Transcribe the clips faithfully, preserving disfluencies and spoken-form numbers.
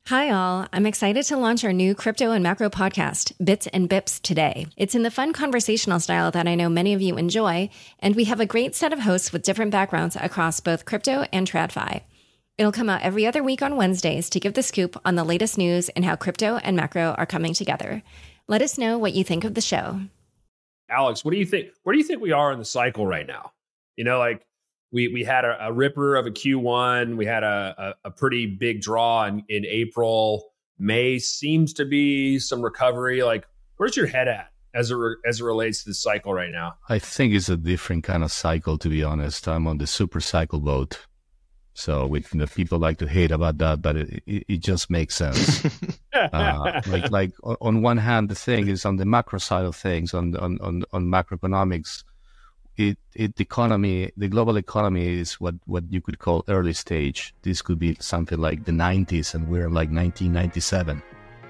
Hi, all. I'm excited to launch our new crypto and macro podcast, Bits and Bips, today. It's in the fun conversational style that I know many of you enjoy, and we have a great set of hosts with different backgrounds across both crypto and TradFi. It'll come out every other week on Wednesdays to give the scoop on the latest news and how crypto and macro are coming together. Let us know what you think of the show. Alex, what do you think? Where do you think we are in the cycle right now? You know, like we we had a, a ripper of a Q one. We had a, a, a pretty big draw in, in April. May seems to be some recovery. Like, where's your head at as it re, as it relates to the cycle right now? I think it's a different kind of cycle, to be honest. I'm on the super cycle boat. So we, you know, people like to hate about that, but it, it, it just makes sense. uh, like, like on one hand, the thing is on the macro side of things, on on on, on macroeconomics, it it the economy, the global economy is what, what you could call early stage. This could be something like the nineties, and we're like nineteen ninety-seven.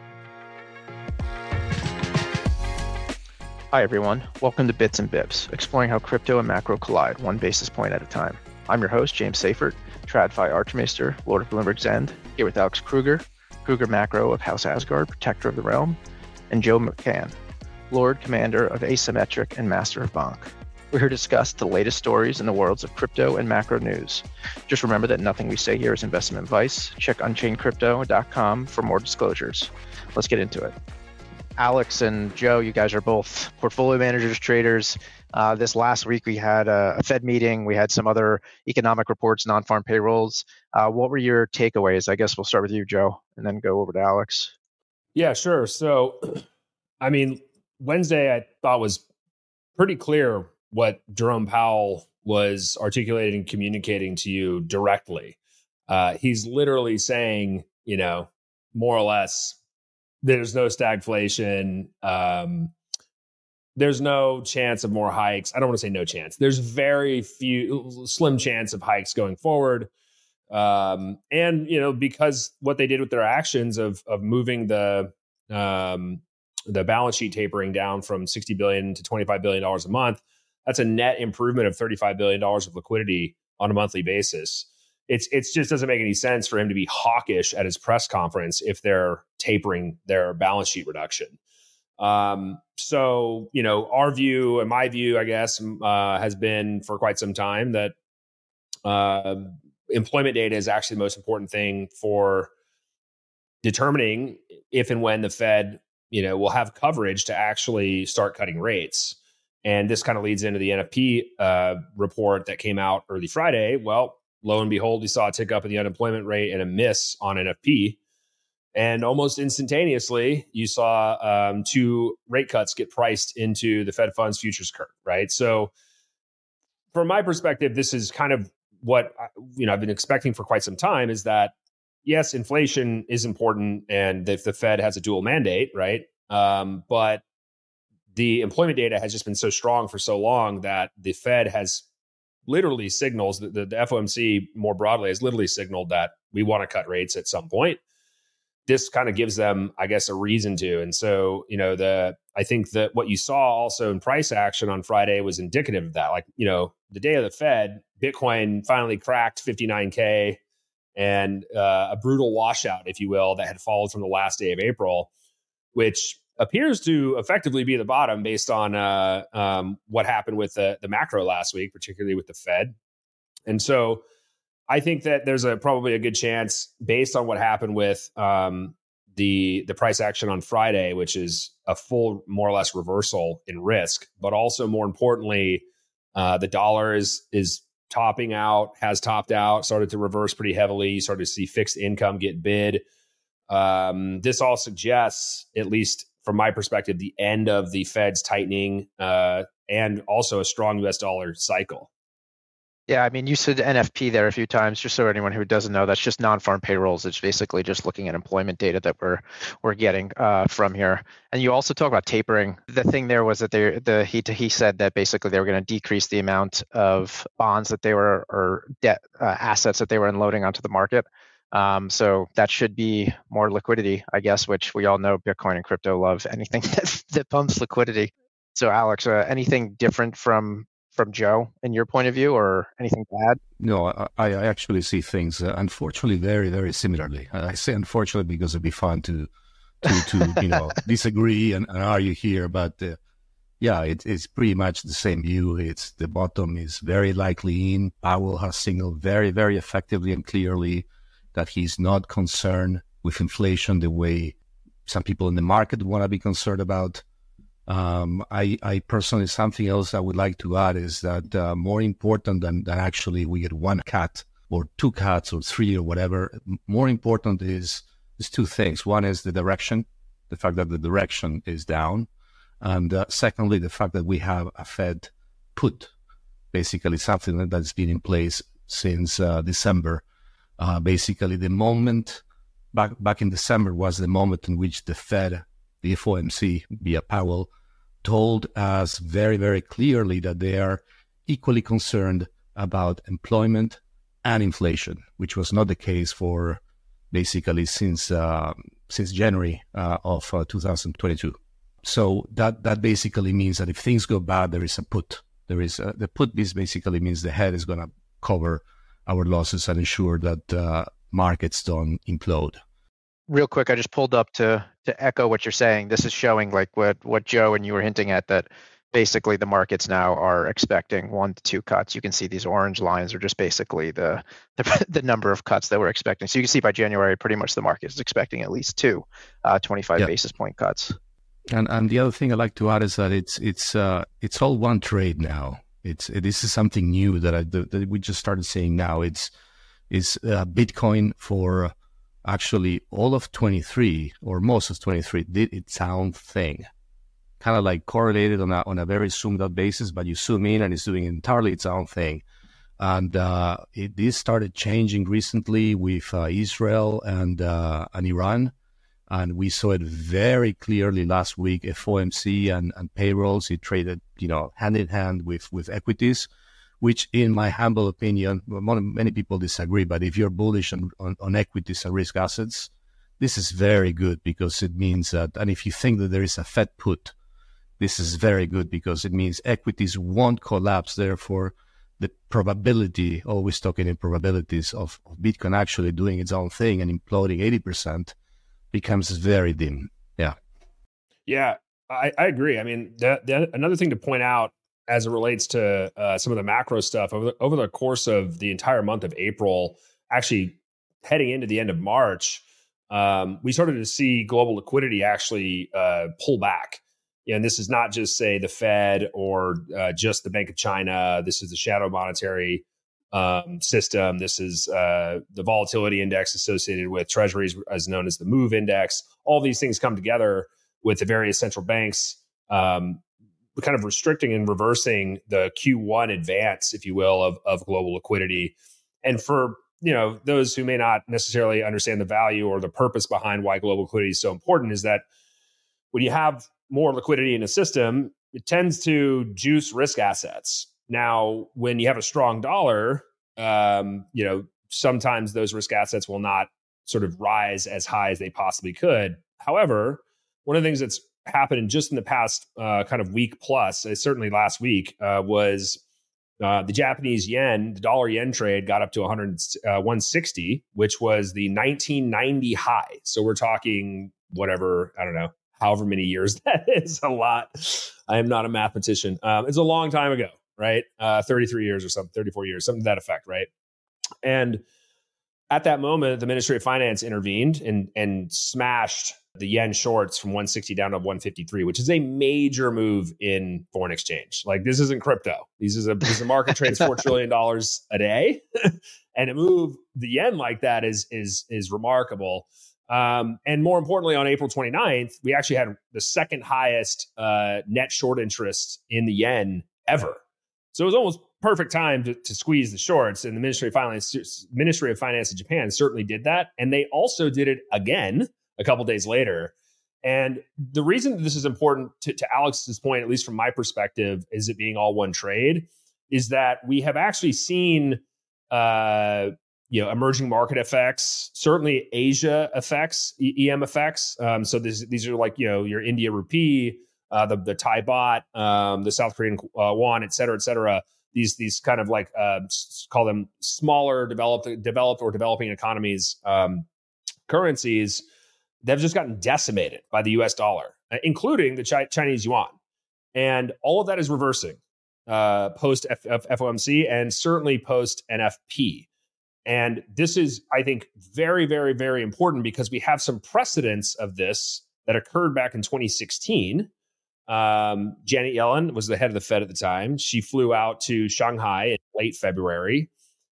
Hi everyone, welcome to Bits and Bips, exploring how crypto and macro collide, one basis point at a time. I'm your host, James Seifert, TradFi Archmaester, Lord of Bloomberg's End, here with Alex Kruger, Kruger Macro of House Asgard, Protector of the Realm, and Joe McCann, Lord Commander of Asymmetric and Master of Bonk. We're here to discuss the latest stories in the worlds of crypto and macro news. Just remember that nothing we say here is investment advice. Check unchained crypto dot com for more disclosures. Let's get into it. Alex and Joe, you guys are both portfolio managers, traders. Uh, this last week, we had a, a Fed meeting. We had some other economic reports, non-farm payrolls. Uh, what were your takeaways? I guess we'll start with you, Joe, and then go over to Alex. Yeah, sure. So, I mean, Wednesday I thought was pretty clear what Jerome Powell was articulating and communicating to you directly. Uh, he's literally saying, you know, more or less, there's no stagflation. Um, There's no chance of more hikes. I don't want to say no chance. There's very few, slim chance of hikes going forward. Um, and, you know, because what they did with their actions of of moving the um, the balance sheet tapering down from sixty billion dollars to twenty-five billion dollars a month, that's a net improvement of thirty-five billion dollars of liquidity on a monthly basis. It's it's just doesn't make any sense for him to be hawkish at his press conference if they're tapering their balance sheet reduction. Um, so, you know, our view and my view, I guess, uh, has been for quite some time that, uh, employment data is actually the most important thing for determining if and when the Fed, you know, will have coverage to actually start cutting rates. And this kind of leads into the N F P, uh, report that came out early Friday. Well, lo and behold, we saw a tick up in the unemployment rate and a miss on N F P. And almost instantaneously, you saw um, two rate cuts get priced into the Fed funds futures curve, right? So from my perspective, this is kind of what you know I've been expecting for quite some time is that, yes, inflation is important and if the Fed has a dual mandate, right? Um, but the employment data has just been so strong for so long that the Fed has literally signals, the, the F O M C more broadly has literally signaled that we want to cut rates at some point. This kind of gives them, I guess, a reason to. And so, you know, the I think that what you saw also in price action on Friday was indicative of that. Like, you know, the day of the Fed, Bitcoin finally cracked fifty-nine K and uh, a brutal washout, if you will, that had followed from the last day of April, which appears to effectively be the bottom based on uh, um, what happened with the, the macro last week, particularly with the Fed. And so I think that there's a probably a good chance based on what happened with um, the the price action on Friday, which is a full more or less reversal in risk, but also more importantly, uh, the dollar is is topping out, has topped out, started to reverse pretty heavily. You started to see fixed income get bid. Um, this all suggests, at least from my perspective, the end of the Fed's tightening uh, and also a strong U S dollar cycle. Yeah, I mean, you said N F P there a few times, just so anyone who doesn't know, that's just non-farm payrolls. It's basically just looking at employment data that we're we're getting uh, from here. And you also talk about tapering. The thing there was that they the he he said that basically they were going to decrease the amount of bonds that they were or debt uh, assets that they were unloading onto the market. Um, so that should be more liquidity, I guess, which we all know Bitcoin and crypto love anything that, that pumps liquidity. So Alex, uh, anything different from from Joe in your point of view, or anything to add? No, I, I actually see things, uh, unfortunately, very, very similarly. I say unfortunately because it'd be fun to, to, to you know, disagree and, and argue here. But uh, yeah, it, it's pretty much the same view. It's the bottom is very likely in. Powell has signaled very, very effectively and clearly that he's not concerned with inflation the way some people in the market want to be concerned about. Um, I, I personally, something else I would like to add is that uh, more important than, than actually we get one cut or two cuts or three or whatever, more important is, is two things. One is the direction, the fact that the direction is down. And uh, secondly, the fact that we have a Fed put, basically something that, that's been in place since uh, December. Uh, basically, the moment back back in December was the moment in which the Fed, the F O M C, via Powell, told us very, very clearly that they are equally concerned about employment and inflation, which was not the case for basically since uh, since January uh, of uh, two thousand twenty-two. So that that basically means that if things go bad, there is a put. There is a, the put. This basically means the head is going to cover our losses and ensure that uh, markets don't implode. Real quick, I just pulled up to to echo what you're saying. This is showing like what what Joe and you were hinting at, that basically the markets now are expecting one to two cuts. You can see these orange lines are just basically the the, the number of cuts that we're expecting. So you can see by January, pretty much the market is expecting at least two uh, twenty-five yep. basis point cuts. And and the other thing I'd like to add is that it's it's uh, it's all one trade now. It's it, this is something new that I that we just started seeing now. It's it's uh, Bitcoin for actually all of twenty-three or most of twenty-three did its own thing, kind of like correlated on a on a very zoomed out basis. But you zoom in and it's doing entirely its own thing. And uh, it this started changing recently with uh, Israel and uh, and Iran. And we saw it very clearly last week. F O M C and, and payrolls, it traded, you know, hand in hand with, with equities, which in my humble opinion, many people disagree, but if you're bullish on, on, on equities and risk assets, this is very good because it means that, and if you think that there is a Fed put, this is very good because it means equities won't collapse. Therefore, the probability, always talking in probabilities, of, of Bitcoin actually doing its own thing and imploding eighty percent becomes very dim. Yeah. Yeah, I, I agree. I mean, the, the, another thing to point out as it relates to uh, some of the macro stuff over the, over the course of the entire month of April, actually heading into the end of March, um, we started to see global liquidity actually uh, pull back. And this is not just, say, the Fed or uh, just the Bank of China. This is the shadow monetary um, system. This is uh, the volatility index associated with treasuries, as known as the MOVE index. All these things come together with the various central banks um, kind of restricting and reversing the Q one advance, if you will, of, of global liquidity. And for, you know, those who may not necessarily understand the value or the purpose behind why global liquidity is so important, is that when you have more liquidity in a system, it tends to juice risk assets. Now, when you have a strong dollar, um, you know, sometimes those risk assets will not sort of rise as high as they possibly could. However, one of the things that's happened just in the past uh, kind of week plus, uh, certainly last week, uh, was uh, the Japanese yen, the dollar yen trade got up to one hundred, uh, one sixty, which was the nineteen ninety high. So we're talking whatever, I don't know, however many years that is, a lot. I am not a mathematician. Um, it's a long time ago. Right? Uh, thirty-three years or something, thirty-four years, something to that effect, right? And at that moment, the Ministry of Finance intervened and and smashed the yen shorts from one sixty down to one fifty-three, which is a major move in foreign exchange. Like, this isn't crypto. This is a, this is a market trades four trillion dollars a day. And to move the yen like that is, is, is remarkable. Um, and more importantly, on April twenty-ninth, we actually had the second highest uh, net short interest in the yen ever. So it was almost perfect time to, to squeeze the shorts, and the Ministry of Finance, Ministry of Finance in Japan certainly did that, and they also did it again a couple days later. And the reason that this is important to, to Alex's point, at least from my perspective, is it being all one trade, is that we have actually seen, uh, you know, emerging market effects, certainly Asia effects, E M effects. Um, so this, these are like, you know, your India rupee, uh, the the Thai baht, um, the South Korean uh, won, et cetera, et cetera. These these kind of like uh, call them smaller developed developed or developing economies um, currencies. They've just gotten decimated by the U S dollar, including the Chi- Chinese yuan, and all of that is reversing uh, post F- F- F O M C and certainly post N F P. And this is, I think, very, very, very important because we have some precedents of this that occurred back in twenty sixteen. Um, Janet Yellen was the head of the Fed at the time. She flew out to Shanghai in late February,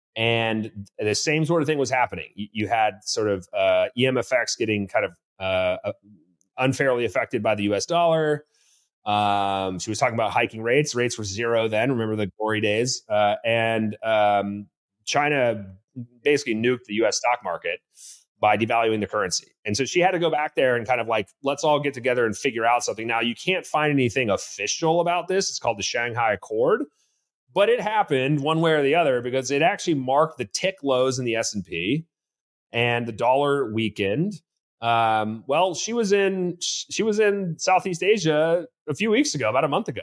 and the same sort of thing was happening. You, you had sort of uh, E M F X getting kind of uh, unfairly affected by the U S dollar. Um, she was talking about hiking rates. Rates were zero then. Remember the glory days. Uh, and um, China basically nuked the U S stock market by devaluing the currency. And so she had to go back there and kind of like, let's all get together and figure out something. Now, you can't find anything official about this. It's called the Shanghai Accord, but it happened one way or the other because it actually marked the tick lows in the S and P and the dollar weakened. Um, well, she was in she was in Southeast Asia a few weeks ago, about a month ago.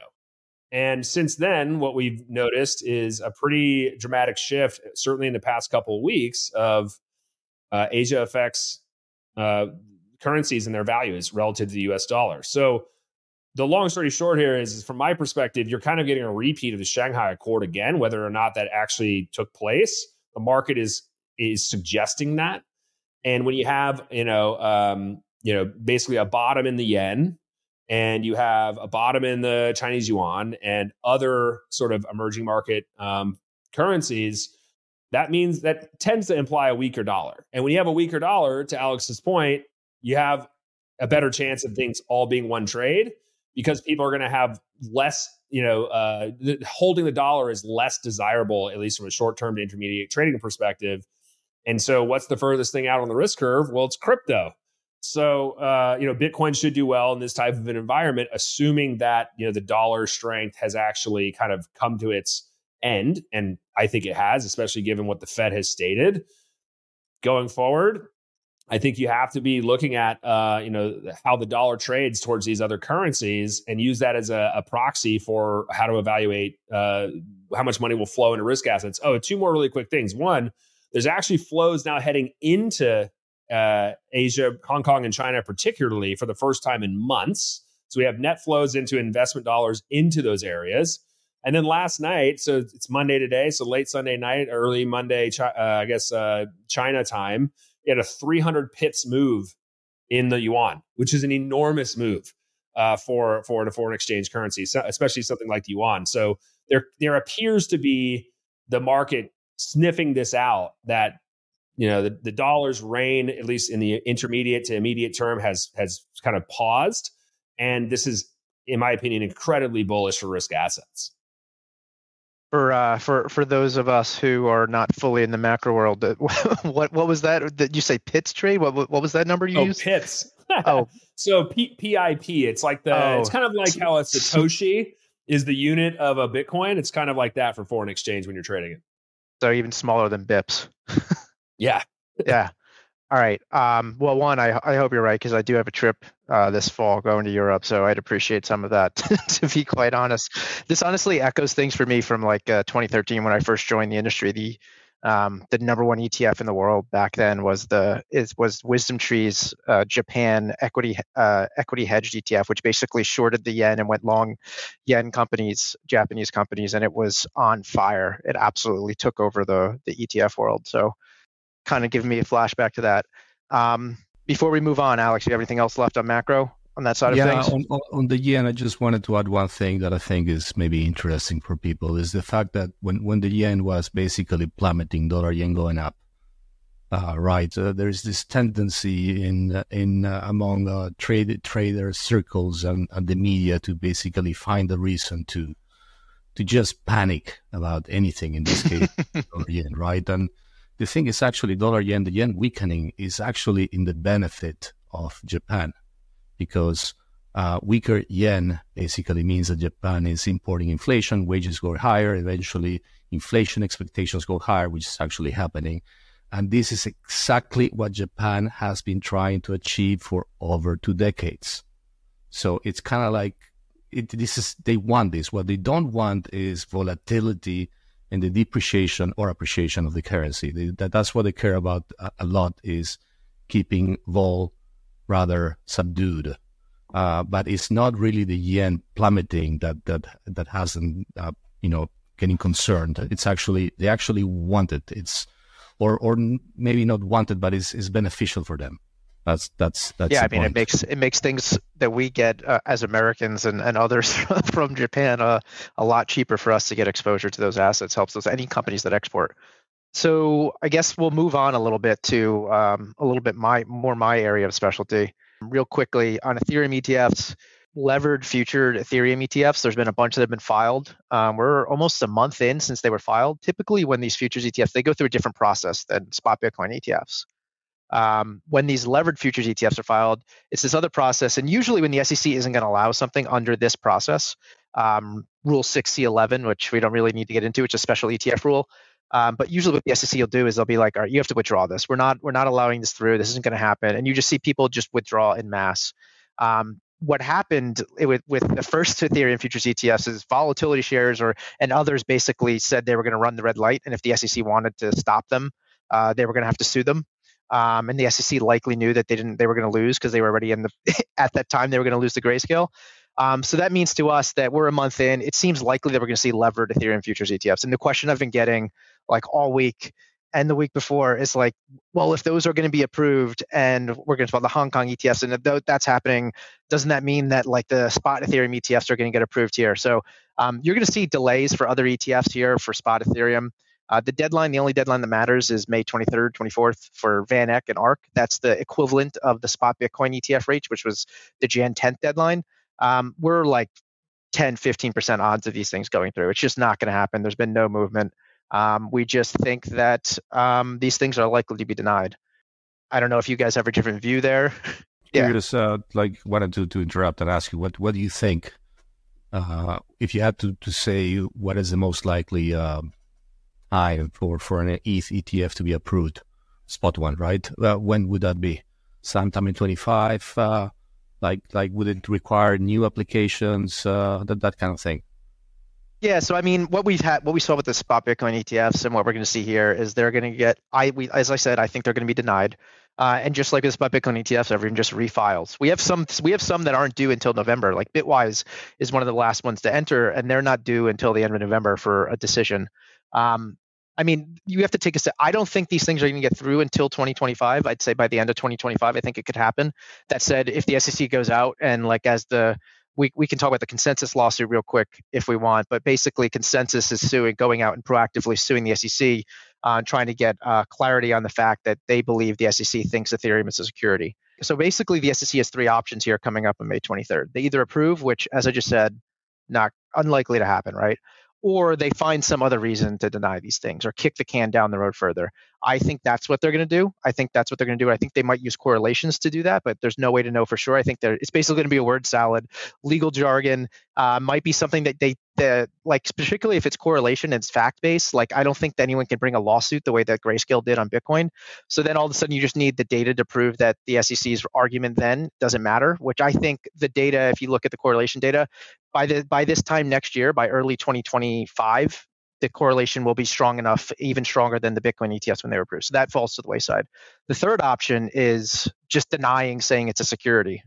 And since then, what we've noticed is a pretty dramatic shift, certainly in the past couple of weeks, of uh, Asia affects uh, currencies and their values relative to the U S dollar. So the long story short here is, is, from my perspective, you're kind of getting a repeat of the Shanghai Accord again, whether or not that actually took place. The market is is suggesting that. And when you have, you know, um, you know, basically a bottom in the yen, and you have a bottom in the Chinese yuan and other sort of emerging market um, currencies, that means that tends to imply a weaker dollar. And when you have a weaker dollar, to Alex's point, you have a better chance of things all being one trade because people are going to have less, you know, uh, the, holding the dollar is less desirable, at least from a short-term to intermediate trading perspective. And so what's the furthest thing out on the risk curve? Well, it's crypto. So, uh, you know, Bitcoin should do well in this type of an environment, assuming that, you know, the dollar strength has actually kind of come to its end. And I think it has, especially given what the Fed has stated. Going forward, I think you have to be looking at, uh, you know, how the dollar trades towards these other currencies and use that as a, a proxy for how to evaluate uh, how much money will flow into risk assets. Oh, two more really quick things. One, there's actually flows now heading into Uh, Asia, Hong Kong, and China, particularly for the first time in months. So we have net flows into investment dollars into those areas. And then last night, so it's Monday today, so late Sunday night, early Monday, uh, I guess, uh, China time, you had a three hundred pips move in the yuan, which is an enormous move uh, for, for the foreign exchange currency, so especially something like the yuan. So there, there appears to be the market sniffing this out, that you know, the, the dollar's reign, at least in the intermediate to immediate term, has has kind of paused. And this is, in my opinion, incredibly bullish for risk assets. For uh, for for those of us who are not fully in the macro world, what what was that? Did you say Pips trade? What what was that number you oh, used? Pips. oh, so P, PIP. It's like the. Oh. It's kind of like how a Satoshi is the unit of a Bitcoin. It's kind of like that for foreign exchange when you're trading it. So even smaller than Bips. Yeah. yeah. All right. Um, well, one, I I hope you're right, because I do have a trip uh, this fall going to Europe, so I'd appreciate some of that, to be quite honest. This honestly echoes things for me from like uh, twenty thirteen when I first joined the industry. The um, the number one E T F in the world back then was the is was Wisdom Tree's uh, Japan equity uh, equity hedged E T F, which basically shorted the yen and went long yen companies, Japanese companies, and it was on fire. It absolutely took over the the E T F world. So, kind of giving me a flashback to that. Um, before we move on, Alex, you have anything else left on macro on that side yeah, of things? Yeah, on, on the yen, I just wanted to add one thing that I think is maybe interesting for people, is the fact that when, when the yen was basically plummeting, dollar yen going up, uh, right, uh, there's this tendency in in uh, among uh, trade trader circles and, and the media to basically find a reason to to just panic about anything, in this case, dollar yen, right? And the thing is actually dollar yen, the yen weakening is actually in the benefit of Japan, because uh, weaker yen basically means that Japan is importing inflation, wages go higher, eventually inflation expectations go higher, which is actually happening. And this is exactly what Japan has been trying to achieve for over two decades. So it's kind of like it, this is they want this. What they don't want is volatility and the depreciation or appreciation of the currency. They, that, that's what they care about a, a lot, is keeping vol rather subdued. Uh, but it's not really the yen plummeting that that that hasn't uh, you know getting concerned. It's actually they actually want it. It's or or maybe not want it, but it's, it's beneficial for them. That's that's that's yeah. I the mean, point. it makes it makes things that we get uh, as Americans and, and others from Japan uh, a lot cheaper for us to get exposure to those assets. Helps those any companies that export. So I guess we'll move on a little bit to um, a little bit my more my area of specialty. Real quickly on Ethereum E T Fs, levered future Ethereum E T Fs. There's been a bunch that have been filed. Um, we're almost a month in since they were filed. Typically, when these futures E T Fs, they go through a different process than spot Bitcoin E T Fs. Um, when these levered futures E T Fs are filed, it's this other process. And usually when the S E C isn't going to allow something under this process, um, Rule six C eleven, which we don't really need to get into, which is a special E T F rule. Um, but usually what the S E C will do is they'll be like, all right, you have to withdraw this. We're not we're not allowing this through. This isn't going to happen. And you just see people just withdraw en masse. Um, what happened with, with the first Ethereum futures E T Fs is volatility shares or and others basically said they were going to run the red light. And if the S E C wanted to stop them, uh, they were going to have to sue them. Um, and the S E C likely knew that they didn't they were going to lose because they were already in the at that time they were going to lose the grayscale. Um, so that means to us that we're a month in. It seems likely that we're going to see levered Ethereum futures E T Fs. And the question I've been getting like all week and the week before is like, well, if those are going to be approved and we're going to talk about the Hong Kong E T Fs, and if that's happening, doesn't that mean that like the spot Ethereum E T Fs are going to get approved here? So um, you're going to see delays for other E T Fs here for spot Ethereum. Uh, the deadline, the only deadline that matters is May twenty-third, twenty-fourth for Van Eck and A R C. That's the equivalent of the spot Bitcoin E T F rate, which was the January tenth deadline. Um, we're like ten, fifteen percent odds of these things going through. It's just not going to happen. There's been no movement. Um, we just think that um, these things are likely to be denied. I don't know if you guys have a different view there. yeah. Curious, uh, like wanted to, to interrupt and ask you, what, what do you think, uh, if you had to, to say what is the most likely um, time for, for an E T H E T F to be approved, spot one, right? Uh, when would that be? Sometime in twenty-five? Uh, like, like would it require new applications, uh, that, that kind of thing? Yeah, so I mean, what we've had, what we saw with the spot Bitcoin E T Fs, and what we're going to see here is they're going to get. I, we, as I said, I think they're going to be denied. Uh, and just like with spot Bitcoin E T Fs, everyone just refiles. We have some, we have some that aren't due until November. Like Bitwise is one of the last ones to enter, and they're not due until the end of November for a decision. Um, I mean, you have to take a step. I don't think these things are going to get through until twenty twenty-five. I'd say by the end of twenty twenty-five, I think it could happen. That said, if the S E C goes out and like as the We we can talk about the consensus lawsuit real quick if we want, but basically consensus is suing, going out and proactively suing the S E C on uh, trying to get uh, clarity on the fact that they believe the S E C thinks Ethereum is a security. So basically the S E C has three options here coming up on May twenty-third. They either approve, which as I just said, not unlikely to happen, right? Or they find some other reason to deny these things or kick the can down the road further. I think that's what they're going to do. I think that's what they're going to do. I think they might use correlations to do that, but there's no way to know for sure. I think it's basically going to be a word salad. Legal jargon uh, might be something that they, the, like, particularly if it's correlation and it's fact-based, like I don't think that anyone can bring a lawsuit the way that Grayscale did on Bitcoin. So then all of a sudden you just need the data to prove that the S E C's argument then doesn't matter, which I think the data, if you look at the correlation data, by the by this time next year, by early twenty twenty-five, the correlation will be strong enough, even stronger than the Bitcoin E T Fs when they were approved. So that falls to the wayside. The third option is just denying, saying it's a security.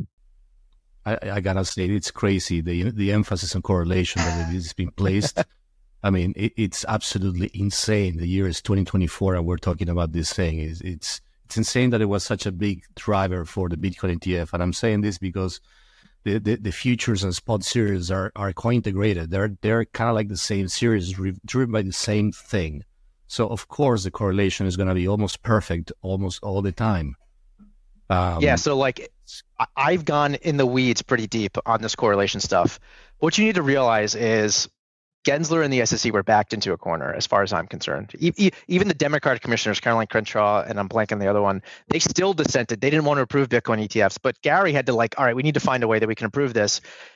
I, I gotta say, it's crazy, the the emphasis on correlation that is being placed. I mean, it, it's absolutely insane. The year is twenty twenty-four and we're talking about this thing. It's, it's, it's insane that it was such a big driver for the Bitcoin E T F. And I'm saying this because The, the the futures and spot series are, are co-integrated. They're they're kind of like the same series, re- driven by the same thing. So of course the correlation is going to be almost perfect, almost all the time. Um, yeah. So like, I've gone in the weeds pretty deep on this correlation stuff. What you need to realize is Gensler and the S E C were backed into a corner, as far as I'm concerned. E- even the Democratic commissioners, Caroline Crenshaw, and I'm blanking on the other one, they still dissented. They didn't want to approve Bitcoin E T Fs, but Gary had to like, all right, we need to find a way that we can approve this.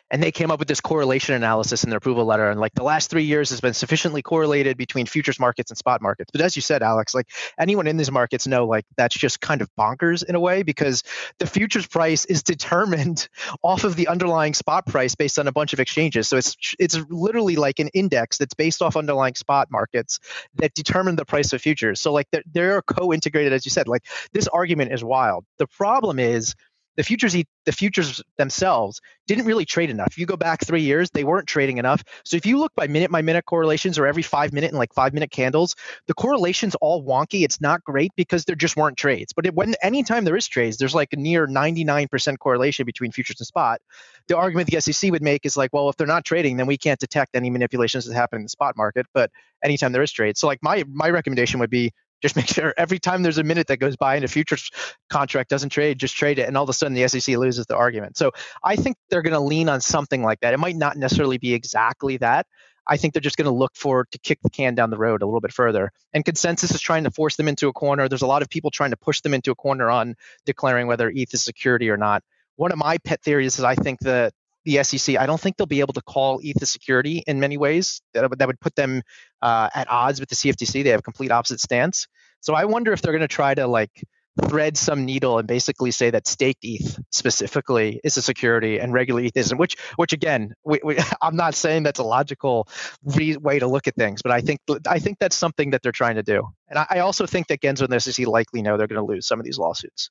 And they came up with this correlation analysis in their approval letter. And like the last three years has been sufficiently correlated between futures markets and spot markets. But as you said, Alex, like anyone in these markets know like that's just kind of bonkers in a way, because the futures price is determined off of the underlying spot price based on a bunch of exchanges. So it's it's literally like an index that's based off underlying spot markets that determine the price of futures. So like they're, they're co-integrated, as you said. Like this argument is wild. The problem is the futures the futures themselves didn't really trade enough. If you go back three years, they weren't trading enough. So if you look by minute by minute correlations or every five minute and like five minute candles, the correlation's all wonky. It's not great because there just weren't trades. But it, when anytime there is trades, there's like a near ninety-nine percent correlation between futures and spot. The argument the S E C would make is like, well, if they're not trading, then we can't detect any manipulations that happen in the spot market. But anytime there is trades, so like my my recommendation would be, just make sure every time there's a minute that goes by and a futures contract doesn't trade, just trade it. And all of a sudden the S E C loses the argument. So I think they're going to lean on something like that. It might not necessarily be exactly that. I think they're just going to look for to kick the can down the road a little bit further. And consensus is trying to force them into a corner. There's a lot of people trying to push them into a corner on declaring whether E T H is security or not. One of my pet theories is I think that the S E C, I don't think they'll be able to call E T H a security in many ways. That would, that would put them uh, at odds with the C F T C. They have a complete opposite stance. So I wonder if they're going to try to like thread some needle and basically say that staked E T H specifically is a security and regular E T H isn't, which, which again, we, we, I'm not saying that's a logical re- way to look at things, but I think I think that's something that they're trying to do. And I, I also think that Gensler and the S E C likely know they're going to lose some of these lawsuits.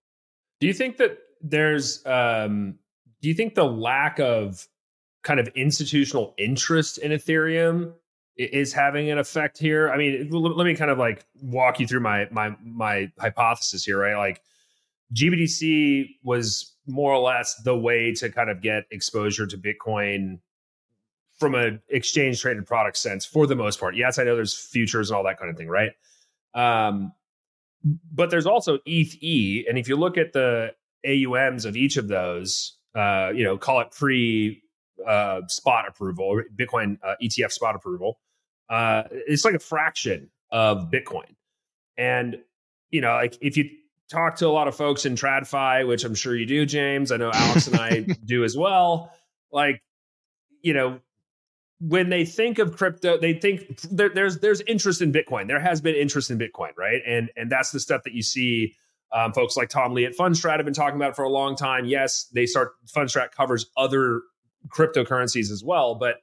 Do you think that there's, um, do you think the lack of kind of institutional interest in Ethereum is having an effect here? I mean, let me kind of like walk you through my my my hypothesis here, right? Like G B T C was more or less the way to kind of get exposure to Bitcoin from an exchange traded product sense for the most part. Yes, I know there's futures and all that kind of thing, right? Um, but there's also E T H E, and if you look at the A U Ms of each of those, uh, you know, call it pre uh, spot approval, or Bitcoin uh, E T F spot approval, uh, it's like a fraction of Bitcoin. And, you know, like if you talk to a lot of folks in TradFi, which I'm sure you do, James, I know Alex and I do as well, like, you know, when they think of crypto, they think there, there's there's interest in Bitcoin. There has been interest in Bitcoin, right? And and that's the stuff that you see um, folks like Tom Lee at Fundstrat have been talking about for a long time. Yes, they start Fundstrat covers other cryptocurrencies as well, but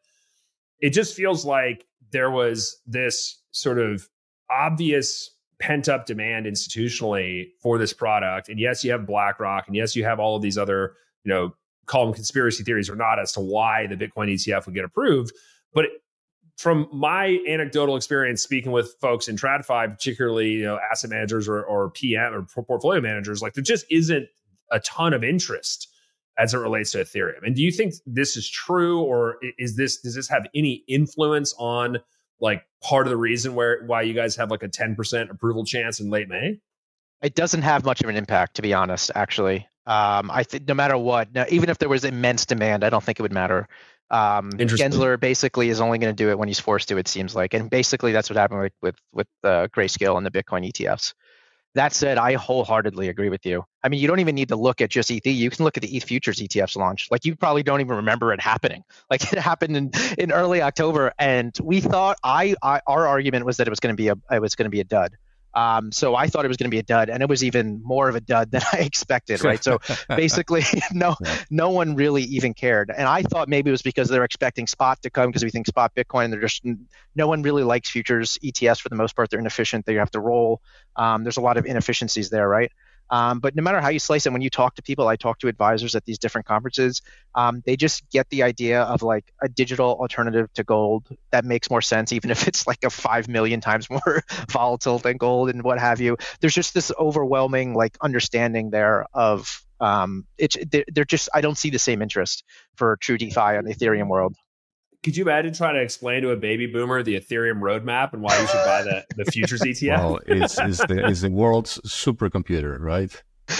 it just feels like there was this sort of obvious pent up demand institutionally for this product. And yes, you have BlackRock, and yes, you have all of these other, you know, call them conspiracy theories or not as to why the Bitcoin E T F would get approved. But it, from my anecdotal experience speaking with folks in TradFi, particularly, you know, asset managers or, or P M or portfolio managers, like there just isn't a ton of interest as it relates to Ethereum. And do you think this is true, or is this, does this have any influence on like part of the reason where, why you guys have like a ten percent approval chance in late May? It doesn't have much of an impact, to be honest, actually. Um, I think no matter what, now, even if there was immense demand, I don't think it would matter. Um, Gensler basically is only going to do it when he's forced to, it seems like. And basically that's what happened with, with, with uh, Grayscale and the Bitcoin E T Fs. That said, I wholeheartedly agree with you. I mean, you don't even need to look at just E T H. You can look at the E T H futures E T Fs launch. Like you probably don't even remember it happening. Like it happened in, in early October, and we thought I, I our argument was that it was going to be a it was going to be a dud. Um, so I thought it was going to be a dud, and it was even more of a dud than I expected, right? So basically, no, no one really even cared. And I thought maybe it was because they're expecting spot to come because we think spot Bitcoin, and they're just, no one really likes futures E T Fs for the most part. They're inefficient. They have to roll. Um, there's a lot of inefficiencies there, right? Um, but no matter how you slice it, when you talk to people, I talk to advisors at these different conferences, um, they just get the idea of like a digital alternative to gold that makes more sense, even if it's like a five million times more volatile than gold and what have you. There's just this overwhelming like understanding there of um, it's they're just, I don't see the same interest for true DeFi on the Ethereum world. Could you imagine trying to explain to a baby boomer the Ethereum roadmap and why you should buy the, the futures E T F? Well, it's, it's, the, it's the world's supercomputer, right?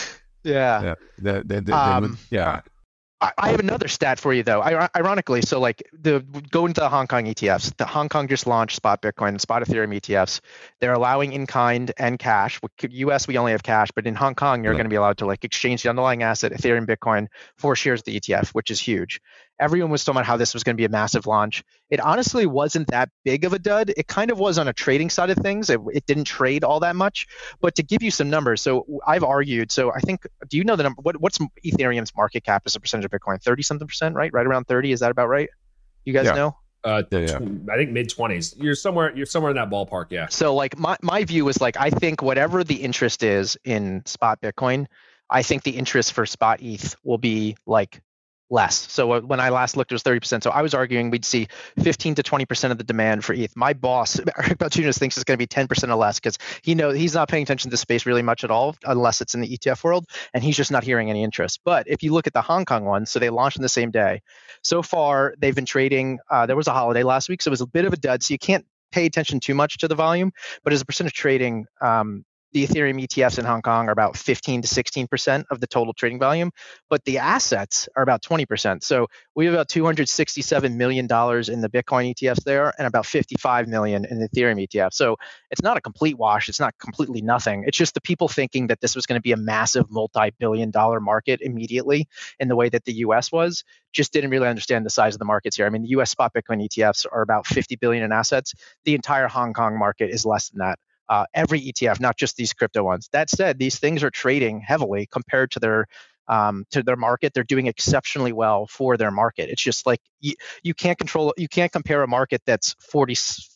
Yeah. Yeah. The, the, the, um, the, yeah. I, I have another stat for you, though. I, ironically, so like the go into the Hong Kong E T Fs. The Hong Kong just launched spot Bitcoin and spot Ethereum E T Fs. They're allowing in kind and cash. U S we only have cash, but in Hong Kong you're yeah. going to be allowed to like exchange the underlying asset, Ethereum, Bitcoin, for shares of the E T F, which is huge. Everyone was talking about how this was going to be a massive launch. It honestly wasn't that big of a dud. It kind of was on a trading side of things. It, it didn't trade all that much. But to give you some numbers, so I've argued, so I think, do you know the number, what, what's Ethereum's market cap as a percentage of Bitcoin? thirty something percent, right? Right around thirty. Is that about right? You guys Yeah. know? Uh, Yeah, yeah. I think mid twenties. You're somewhere. You're somewhere in that ballpark. Yeah. So like my, my view is like, I think whatever the interest is in spot Bitcoin, I think the interest for spot E T H will be like less. So when I last looked, it was thirty percent. So I was arguing we'd see fifteen to twenty percent of the demand for E T H. My boss, Eric Balchunas, thinks it's going to be ten percent or less because he knows he's not paying attention to the space really much at all, unless it's in the E T F world, and he's just not hearing any interest. But if you look at the Hong Kong one, so they launched on the same day. So far, they've been trading. Uh, there was a holiday last week, so it was a bit of a dud. So you can't pay attention too much to the volume, but as a percent of trading, um, the Ethereum E T Fs in Hong Kong are about fifteen to sixteen percent of the total trading volume, but the assets are about twenty percent. So we have about two hundred sixty-seven million dollars in the Bitcoin E T Fs there and about fifty-five million dollars in the Ethereum E T F. So it's not a complete wash. It's not completely nothing. It's just the people thinking that this was going to be a massive multi-billion dollar market immediately in the way that the U S was, just didn't really understand the size of the markets here. I mean, the U S spot Bitcoin E T Fs are about fifty billion dollars in assets. The entire Hong Kong market is less than that. Uh, every E T F, not just these crypto ones. That said, these things are trading heavily compared to their um, to their market. They're doing exceptionally well for their market. It's just like you, you can't control, you can't compare a market that's forty,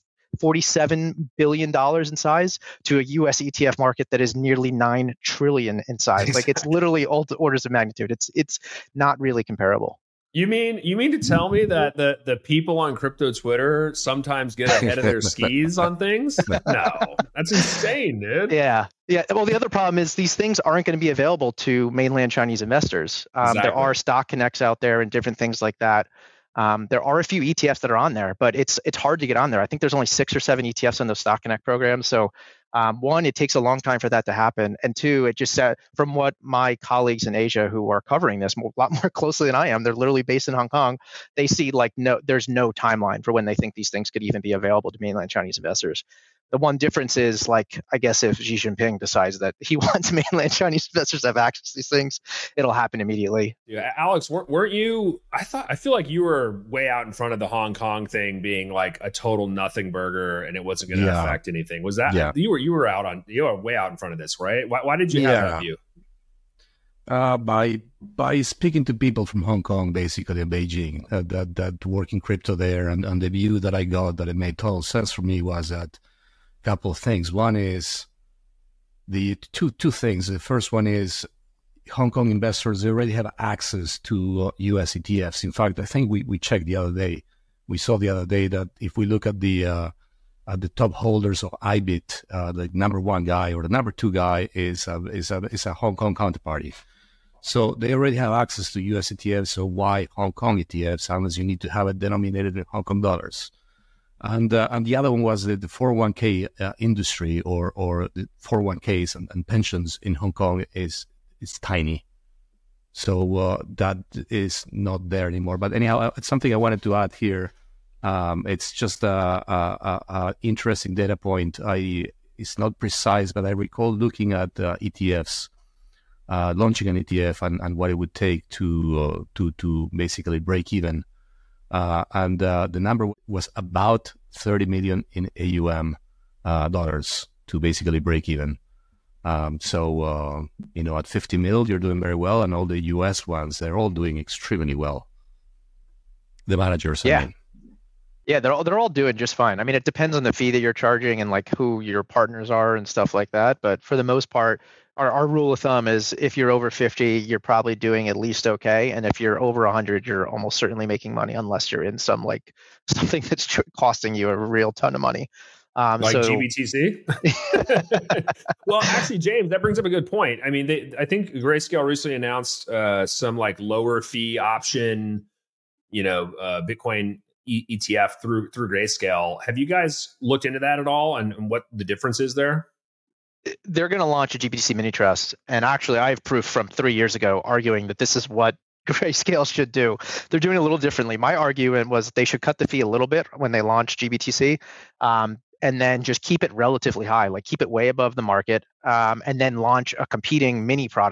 forty-seven billion dollars in size to a U S E T F market that is nearly nine trillion in size. Exactly. Like it's literally all orders of magnitude. It's it's not really comparable. You mean you mean to tell me that the, the people on crypto Twitter sometimes get ahead of their skis on things? No, that's insane, dude. Yeah, yeah. Well, the other problem is these things aren't going to be available to mainland Chinese investors. Um, exactly. There are stock connects out there and different things like that. Um, there are a few E T Fs that are on there, but it's it's hard to get on there. I think there's only six or seven E T Fs on those stock connect programs. So um, one, it takes a long time for that to happen, and two, it just uh, from what my colleagues in Asia who are covering this more, a lot more closely than I am, they're literally based in Hong Kong. They see like no, there's no timeline for when they think these things could even be available to mainland Chinese investors. The one difference is, like, I guess if Xi Jinping decides that he wants mainland Chinese investors to have access to these things, it'll happen immediately. Yeah, Alex, weren't you? I thought I feel like you were way out in front of the Hong Kong thing being like a total nothing burger, and it wasn't going to yeah. affect anything. Was that yeah. you were you were out on you were way out in front of this, right? Why, why did you have yeah. that view? Uh, by by speaking to people from Hong Kong, basically in Beijing, uh, that that work in crypto there, and, and the view that I got that it made total sense for me was that. Couple of things. One is the two two things. The first one is Hong Kong investors, they already have access to uh, U S E T Fs. In fact, I think we, we checked the other day. We saw the other day that if we look at the uh, at the top holders of I B I T, uh, the number one guy or the number two guy is a, is a, is a Hong Kong counterparty. So they already have access to U S E T Fs. So why Hong Kong E T Fs unless you need to have it denominated in Hong Kong dollars? And uh, and the other one was the, the four oh one k uh, industry or or the four oh one k's and, and pensions in Hong Kong is is tiny, so uh, that is not there anymore. But anyhow, it's something I wanted to add here. Um, it's just a, a, a, a interesting data point. I it's not precise, but I recall looking at uh, E T Fs, uh, launching an E T F, and, and what it would take to uh, to to basically break even. Uh, and uh, the number was about thirty million in A U M uh, dollars to basically break even. Um, so, uh, you know, at fifty mil, you're doing very well. And all the U S ones, they're all doing extremely well. The managers, yeah. I mean. Yeah, they're all, they're all doing just fine. I mean, it depends on the fee that you're charging and like who your partners are and stuff like that. But for the most part, Our, our rule of thumb is if you're over fifty, you're probably doing at least okay. And if you're over one hundred, you're almost certainly making money unless you're in some like something that's tr- costing you a real ton of money. Um, like so, G B T C? Well, actually, James, that brings up a good point. I mean, they, I think Grayscale recently announced uh, some like lower fee option, you know, uh, Bitcoin e- ETF through through Grayscale. Have you guys looked into that at all and, and what the difference is there? They're going to launch a G B T C mini trust. And actually, I have proof from three years ago arguing that this is what Grayscale should do. They're doing it a little differently. My argument was they should cut the fee a little bit when they launch G B T C um, and then just keep it relatively high, like keep it way above the market um, and then launch a competing mini product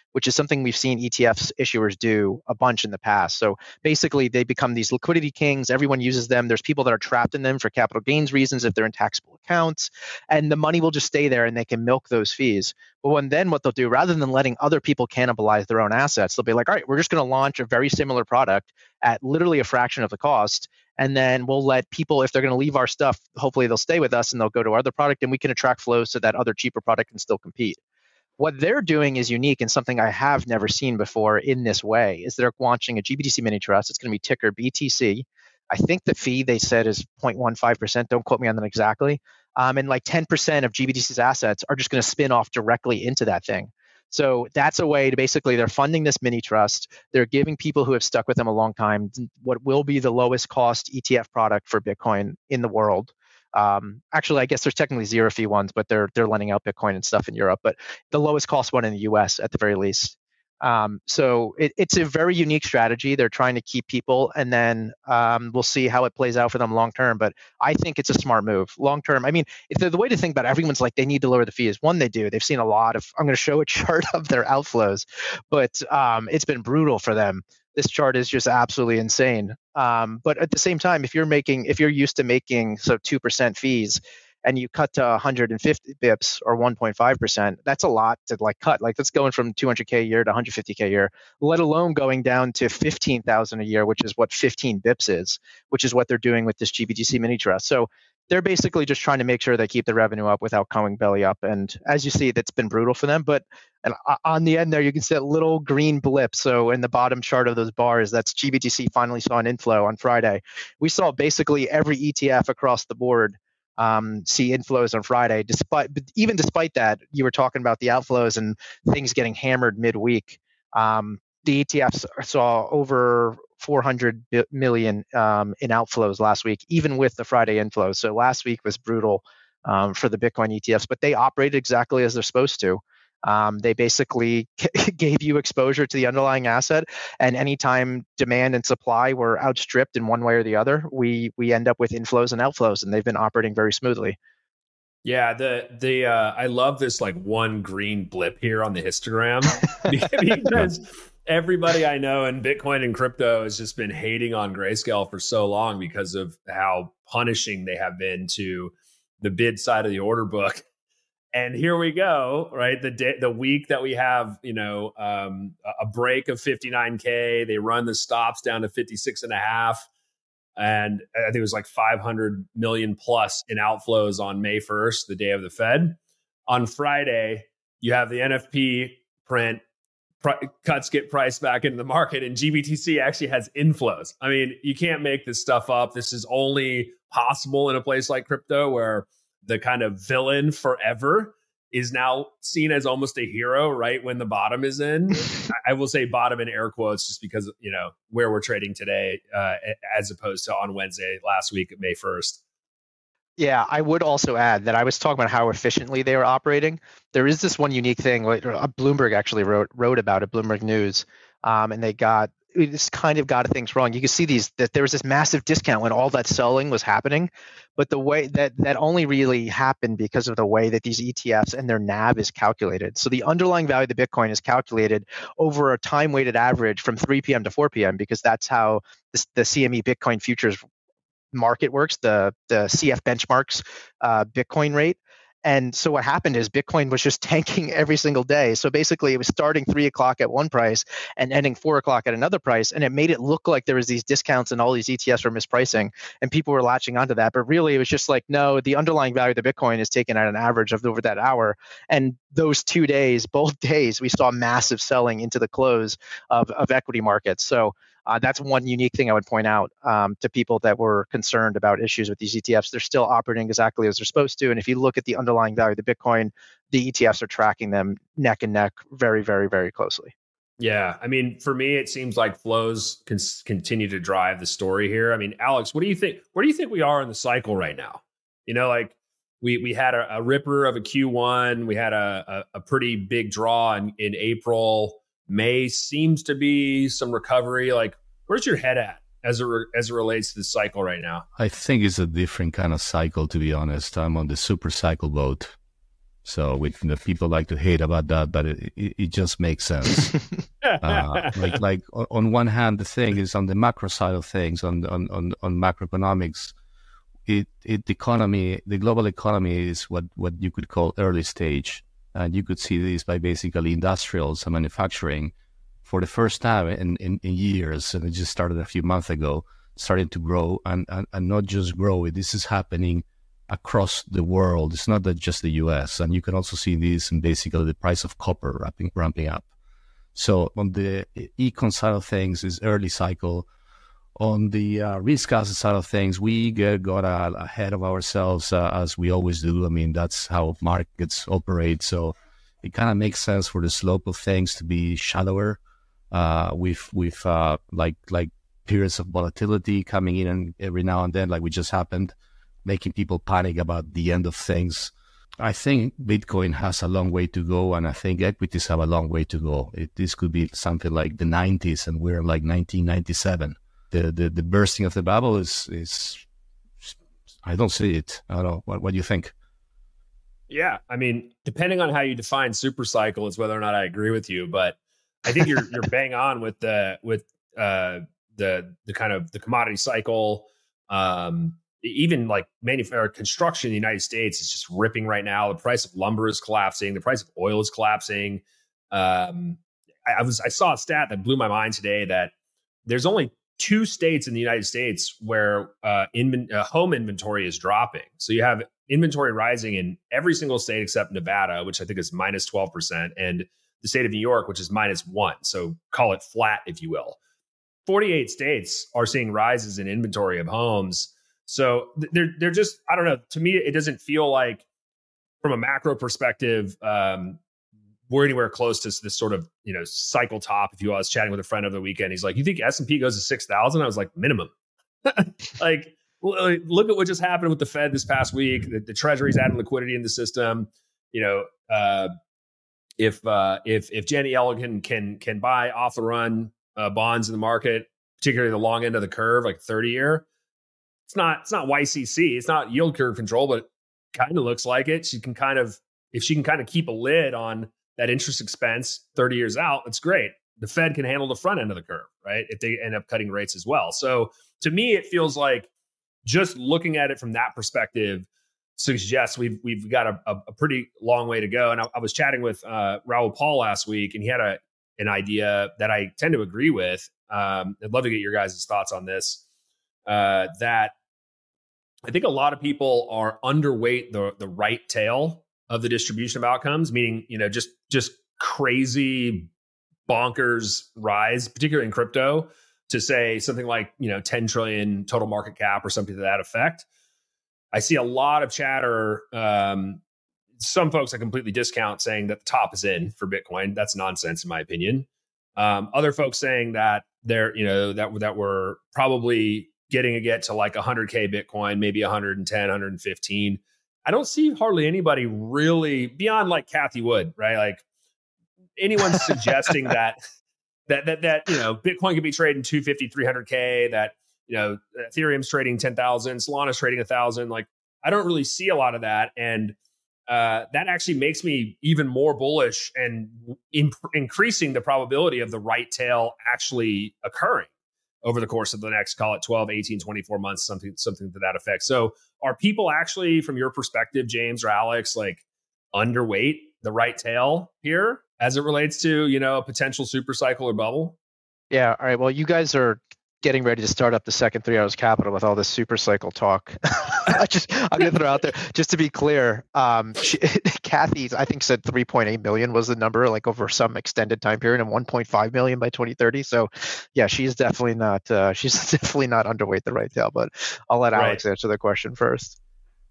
which is something we've seen E T Fs issuers do a bunch in the past. So basically, they become these liquidity kings. Everyone uses them. There's people that are trapped in them for capital gains reasons if they're in taxable accounts, and the money will just stay there and they can milk those fees. But when then what they'll do, rather than letting other people cannibalize their own assets, they'll be like, all right, we're just going to launch a very similar product at literally a fraction of the cost. And then we'll let people, if they're going to leave our stuff, hopefully they'll stay with us and they'll go to our other product, and we can attract flows so that other cheaper product can still compete. What they're doing is unique and something I have never seen before in this way, is they're launching a G B T C mini trust. It's going to be ticker B T C. I think the fee they said is zero point one five percent. Don't quote me on that exactly. Um, and like ten percent of G B T C's assets are just going to spin off directly into that thing. So that's a way to basically, they're funding this mini trust. They're giving people who have stuck with them a long time what will be the lowest cost E T F product for Bitcoin in the world. Um, actually, I guess there's technically zero fee ones, but they're they're lending out Bitcoin and stuff in Europe. But the lowest cost one in the U S at the very least. Um, so it, it's a very unique strategy. They're trying to keep people, and then um, we'll see how it plays out for them long term. But I think it's a smart move long term. I mean, if the, the way to think about it, everyone's like they need to lower the fees. One, they do. They've seen a lot of. I'm going to show a chart of their outflows, but um, it's been brutal for them. This chart is just absolutely insane. Um, but at the same time, if you're making, if you're used to making so two percent fees, and you cut to one hundred fifty bips or one point five percent, that's a lot to like cut. Like that's going from two hundred K a year to one hundred fifty K a year, let alone going down to fifteen thousand a year, which is what fifteen bips is, which is what they're doing with this G B T C mini trust. So they're basically just trying to make sure they keep the revenue up without going belly up. And as you see, that's been brutal for them. But and on the end there, you can see that little green blip. So in the bottom chart of those bars, that's G B T C finally saw an inflow on Friday. We saw basically every E T F across the board Um, see inflows on Friday. Despite, but even despite that, you were talking about the outflows and things getting hammered midweek. Um, the E T Fs saw over four hundred million um, in outflows last week, even with the Friday inflows. So last week was brutal um, for the Bitcoin E T Fs, but they operated exactly as they're supposed to. Um, they basically gave you exposure to the underlying asset, and anytime demand and supply were outstripped in one way or the other, we we end up with inflows and outflows, and they've been operating very smoothly. Yeah, the the uh, I love this like one green blip here on the histogram because everybody I know in Bitcoin and crypto has just been hating on Grayscale for so long because of how punishing they have been to the bid side of the order book. And here we go, right? The day, the week that we have, you know, um, a break of fifty-nine K, they run the stops down to fifty-six and a half. And I think it was like five hundred million plus in outflows on May first, the day of the Fed. On Friday, you have the N F P print, pr- cuts get priced back into the market, and G B T C actually has inflows. I mean, you can't make this stuff up. This is only possible in a place like crypto where the kind of villain forever is now seen as almost a hero, right? When the bottom is in, I will say bottom in air quotes, just because, you know, where we're trading today, uh, as opposed to on Wednesday last week, May first. Yeah, I would also add that I was talking about how efficiently they were operating. There is this one unique thing. Bloomberg actually wrote wrote about it, Bloomberg News, um, and they got it's kind of got things wrong. You can see these that there was this massive discount when all that selling was happening, but the way that that only really happened because of the way that these E T Fs and their N A V is calculated. So the underlying value of the Bitcoin is calculated over a time weighted average from three p.m. to four p.m. because that's how this, the C M E Bitcoin futures market works, the the C F benchmarks uh, Bitcoin rate. And so what happened is Bitcoin was just tanking every single day. So basically it was starting three o'clock at one price and ending four o'clock at another price. And it made it look like there was these discounts and all these E T Fs were mispricing and people were latching onto that. But really it was just like, no, the underlying value of the Bitcoin is taken at an average of over that hour. And those two days, both days, we saw massive selling into the close of, of equity markets. So Uh, that's one unique thing I would point out um, to people that were concerned about issues with these E T Fs. They're still operating exactly as they're supposed to. And if you look at the underlying value of the Bitcoin, the E T Fs are tracking them neck and neck very, very, very closely. Yeah. I mean, for me, it seems like flows can continue to drive the story here. I mean, Alex, what do you think? Where do you think we are in the cycle right now? You know, like we we had a, a ripper of a Q one. We had a, a, a pretty big draw in, in April. May seems to be some recovery. Like, where's your head at as it re- as it relates to the cycle right now? I think it's a different kind of cycle, to be honest. I'm on the super cycle boat. So with you know, people like to hate about that, but it, it, it just makes sense. uh, like like on one hand, the thing is on the macro side of things, on on on, on macroeconomics, it it the economy, the global economy is what, what you could call early stage, and you could see this by basically industrials and manufacturing for the first time in, in, in years, and it just started a few months ago, starting to grow and, and, and not just grow. This is happening across the world. It's not that just the U S, and you can also see this in basically the price of copper ramping, ramping up. So on the econ side of things is early cycle. On the uh, risk asset side of things, we get, got uh, ahead of ourselves uh, as we always do. I mean, that's how markets operate. So it kind of makes sense for the slope of things to be shallower uh, with with uh, like like periods of volatility coming in and every now and then, like we just happened, making people panic about the end of things. I think Bitcoin has a long way to go, and I think equities have a long way to go. It, this could be something like the nineties, and we're like nineteen ninety-seven. The, the the bursting of the bubble is is I don't see it. I don't know. What what do you think? Yeah, I mean, depending on how you define super cycle is whether or not I agree with you, but I think you're you're bang on with the with uh the the kind of the commodity cycle. Um, even like manufacturing construction in the United States is just ripping right now. The price of lumber is collapsing. The price of oil is collapsing. Um, I, I was I saw a stat that blew my mind today that there's only two states in the United States where uh, in, uh, home inventory is dropping. So you have inventory rising in every single state except Nevada, which I think is minus twelve percent, and the state of New York, which is minus one. So call it flat, if you will. forty-eight states are seeing rises in inventory of homes. So they're, they're just, I don't know, to me, it doesn't feel like from a macro perspective, um, we're anywhere close to this sort of, you know, cycle top. If you, I was chatting with a friend over the weekend, he's like, you think S and P goes to six thousand? I was like, minimum. Like, look at what just happened with the Fed this past week. The, the Treasury's adding liquidity in the system. You know, uh, if uh, if if Janet Yellen can can buy off the run uh, bonds in the market, particularly the long end of the curve, like thirty year, it's not it's not Y C C, it's not yield curve control, but it kind of looks like it. She can kind of, if she can kind of keep a lid on that interest expense thirty years out, it's great. The Fed can handle the front end of the curve, right? If they end up cutting rates as well. So to me, it feels like just looking at it from that perspective suggests we've we've got a, a pretty long way to go. And I, I was chatting with uh, Raoul Pal last week, and he had a an idea that I tend to agree with. Um, I'd love to get your guys' thoughts on this. Uh, that I think a lot of people are underweight the the right tail of the distribution of outcomes, meaning, you know, just just crazy bonkers rise, particularly in crypto, to say something like, you know, ten trillion total market cap or something to that effect. I see a lot of chatter. Um, some folks I completely discount, saying that the top is in for Bitcoin. That's nonsense, in my opinion. Um, other folks saying that they're, you know, that that we're probably getting to get to like one hundred K Bitcoin, maybe one hundred ten, one hundred fifteen. I don't see hardly anybody really beyond like Cathie Wood, right? Like anyone suggesting that that that that you know Bitcoin could be trading two fifty, three hundred K, that you know Ethereum's trading ten thousand, Solana's trading one thousand. Like I don't really see a lot of that, and uh, that actually makes me even more bullish and imp- increasing the probability of the right tail actually occurring over the course of the next, call it twelve, eighteen, twenty-four months, something something to that effect. So are people actually, from your perspective, James or Alex, like underweight the right tail here as it relates to, you know, a potential super cycle or bubble? Yeah. All right. Well, you guys are getting ready to start up the second Three Arrows Capital with all this super cycle talk. I just, I'm going to throw out there, just to be clear, um, she, Cathie's, I think, said three point eight million was the number, like over some extended time period, and one point five million by twenty thirty. So yeah, she's definitely not, uh, she's definitely not underweight the right tail, but I'll let Alex right. answer the question first.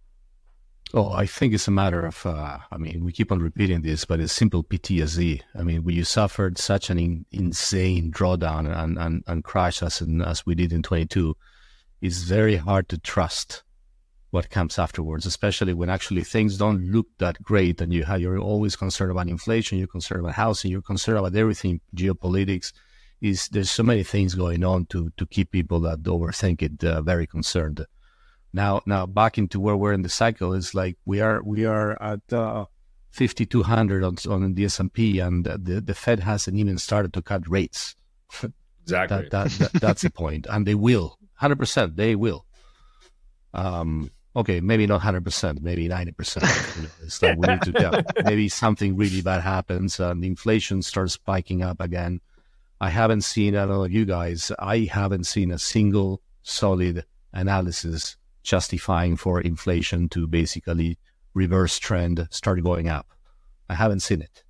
Oh, I think it's a matter of, uh, I mean, we keep on repeating this, but it's simple P T S D. I mean, when you suffered such an in, insane drawdown and, and, and crash as, in, as we did in twenty-two, it's very hard to trust what comes afterwards, especially when actually things don't look that great, and you have, you're always concerned about inflation, you're concerned about housing, you're concerned about everything, geopolitics. Is there's so many things going on to to keep people that overthink it uh, very concerned. Now, now back into where we're in the cycle is like we are we are at uh, fifty-two hundred on, on the S and P, and the, the Fed hasn't even started to cut rates. Exactly. that, that, that, that's the point. And they will. one hundred percent, they will. Um, okay, maybe not one hundred percent, maybe ninety percent. You know, it's like we need to tell. Maybe something really bad happens and inflation starts spiking up again. I haven't seen, I don't know you guys, I haven't seen a single solid analysis justifying for inflation to basically reverse trend, start going up. I haven't seen it.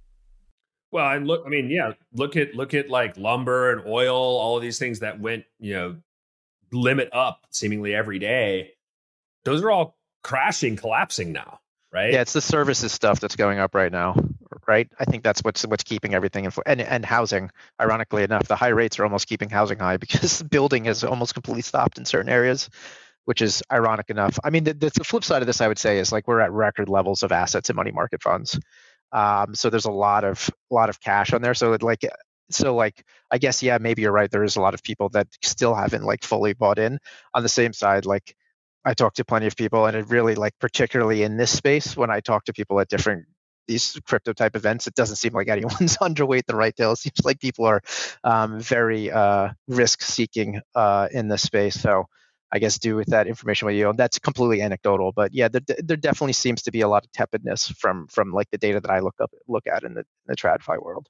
Well, and look, I mean, yeah, look at look at like lumber and oil, all of these things that went, you know, limit up seemingly every day. Those are all crashing, collapsing now, right? Yeah, it's the services stuff that's going up right now, right? I think that's what's what's keeping everything in, and and housing. Ironically enough, the high rates are almost keeping housing high because building has almost completely stopped in certain areas, which is ironic enough. I mean, the, the, the flip side of this, I would say, is like we're at record levels of assets in money market funds. Um, so there's a lot of a lot of cash on there. So it like so like I guess yeah, maybe you're right. There is a lot of people that still haven't like fully bought in. On the same side, like I talk to plenty of people, and it really like particularly in this space when I talk to people at different these crypto type events, it doesn't seem like anyone's underweight the right tail. It seems like people are um, very uh, risk seeking uh, in this space. So I guess do with that information what you own. That's completely anecdotal, but yeah, there, there definitely seems to be a lot of tepidness from from like the data that I look up look at in the, the TradFi world.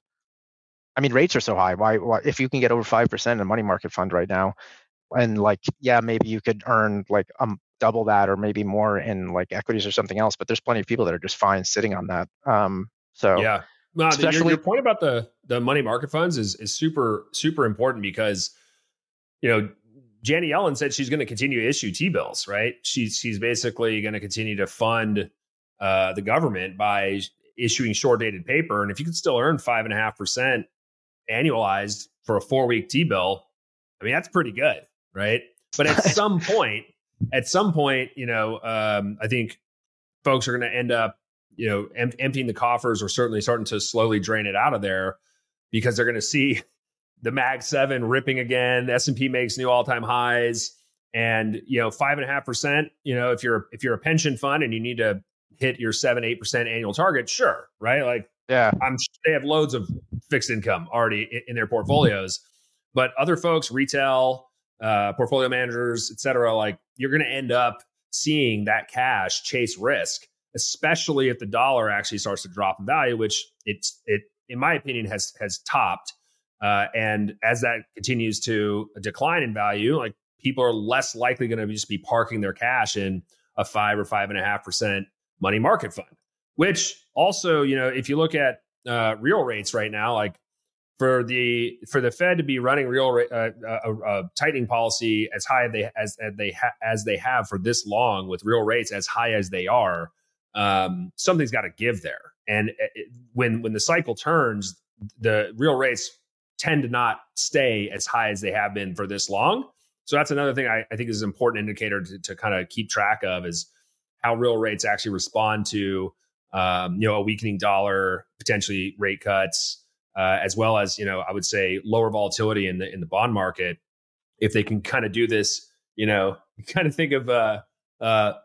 I mean, rates are so high. Why, why if you can get over five percent in a money market fund right now, and like yeah, maybe you could earn like um double that or maybe more in like equities or something else. But there's plenty of people that are just fine sitting on that. Um, so yeah, no, especially your, your point about the the money market funds is is super super important because you know. Janet Yellen said she's going to continue to issue T-bills, right? She's she's basically going to continue to fund uh, the government by issuing short-dated paper. And if you can still earn five and a half percent annualized for a four-week T-bill, I mean, that's pretty good, right? But at some point, at some point, you know, um, I think folks are going to end up, you know, em- emptying the coffers or certainly starting to slowly drain it out of there because they're going to see the Mag seven ripping again, S and P makes new all-time highs, and you know five and a half percent. You know if you're if you're a pension fund and you need to hit your seven eight percent annual target, sure, right? Like yeah, I'm they have loads of fixed income already in, in their portfolios, but other folks, retail, uh, portfolio managers, et cetera, like you're going to end up seeing that cash chase risk, especially if the dollar actually starts to drop in value, which it's it in my opinion has has topped. Uh, and as that continues to decline in value, like people are less likely going to just be parking their cash in a five or five and a half percent money market fund, which also, you know, if you look at uh, real rates right now, like for the for the Fed to be running real rate, uh, a, a tightening policy as high as they as, as they ha- as they have for this long with real rates as high as they are, um, something's got to give there. And it, when when the cycle turns, the real rates tend to not stay as high as they have been for this long. So that's another thing I, I think is an important indicator to, to kind of keep track of is how real rates actually respond to, um, you know, a weakening dollar, potentially rate cuts, uh, as well as, you know, I would say lower volatility in the in the bond market. If they can kind of do this, you know, you kind of think of uh, uh,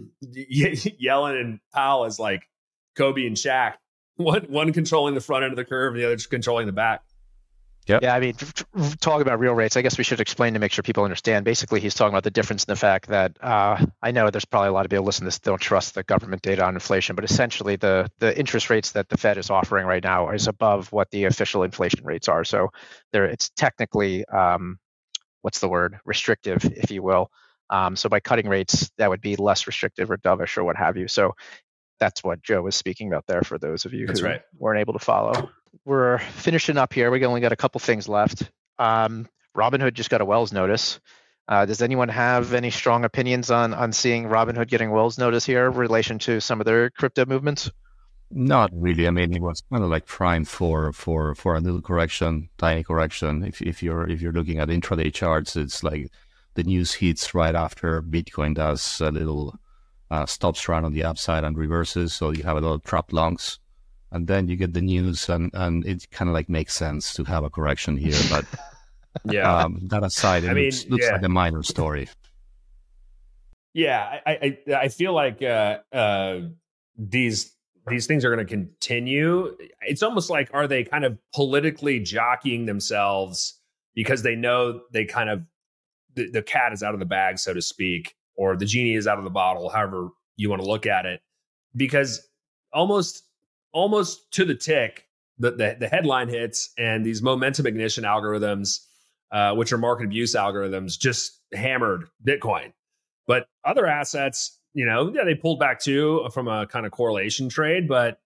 Yellen and Powell as like Kobe and Shaq, one one controlling the front end of the curve and the other just controlling the back. Yep. Yeah, I mean, talking about real rates, I guess we should explain to make sure people understand. Basically, he's talking about the difference in the fact that uh, I know there's probably a lot of people listening to this don't trust the government data on inflation, but essentially the the interest rates that the Fed is offering right now is above what the official inflation rates are. So there, it's technically um, what's the word, restrictive, if you will. Um, so by cutting rates, that would be less restrictive or dovish or what have you. So that's what Joe was speaking about there for those of you that's who right. weren't able to follow. We're finishing up here. We only got a couple things left. Um, Robinhood just got a Wells notice. Uh, does anyone have any strong opinions on on seeing Robinhood getting Wells notice here in relation to some of their crypto movements? Not really. I mean, it was kind of like primed for for for a little correction, tiny correction. If if you're if you're looking at intraday charts, it's like the news hits right after Bitcoin does a little uh, stops run on the upside and reverses, so you have a lot of trap longs. And then you get the news, and, and it kind of like makes sense to have a correction here. But yeah, um, that aside, it I mean, looks, looks yeah. like a minor story. Yeah, I I, I feel like uh, uh, these these things are going to continue. It's almost like, are they kind of politically jockeying themselves because they know they kind of, the, the cat is out of the bag, so to speak, or the genie is out of the bottle, however you want to look at it. Because almost, almost to the tick, the, the, the headline hits and these momentum ignition algorithms, uh, which are market abuse algorithms, just hammered Bitcoin. But other assets, you know, yeah, they pulled back too from a kind of correlation trade, but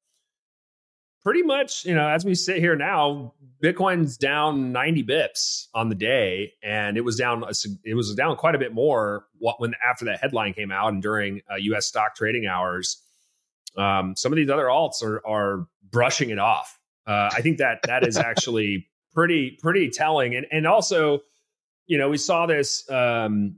pretty much, you know, as we sit here now, Bitcoin's down ninety bips on the day, and it was down, it was down quite a bit more when after that headline came out and during uh, U S stock trading hours. Um, some of these other alts are are brushing it off. Uh, I think that that is actually pretty pretty telling, and and also, you know, we saw this um,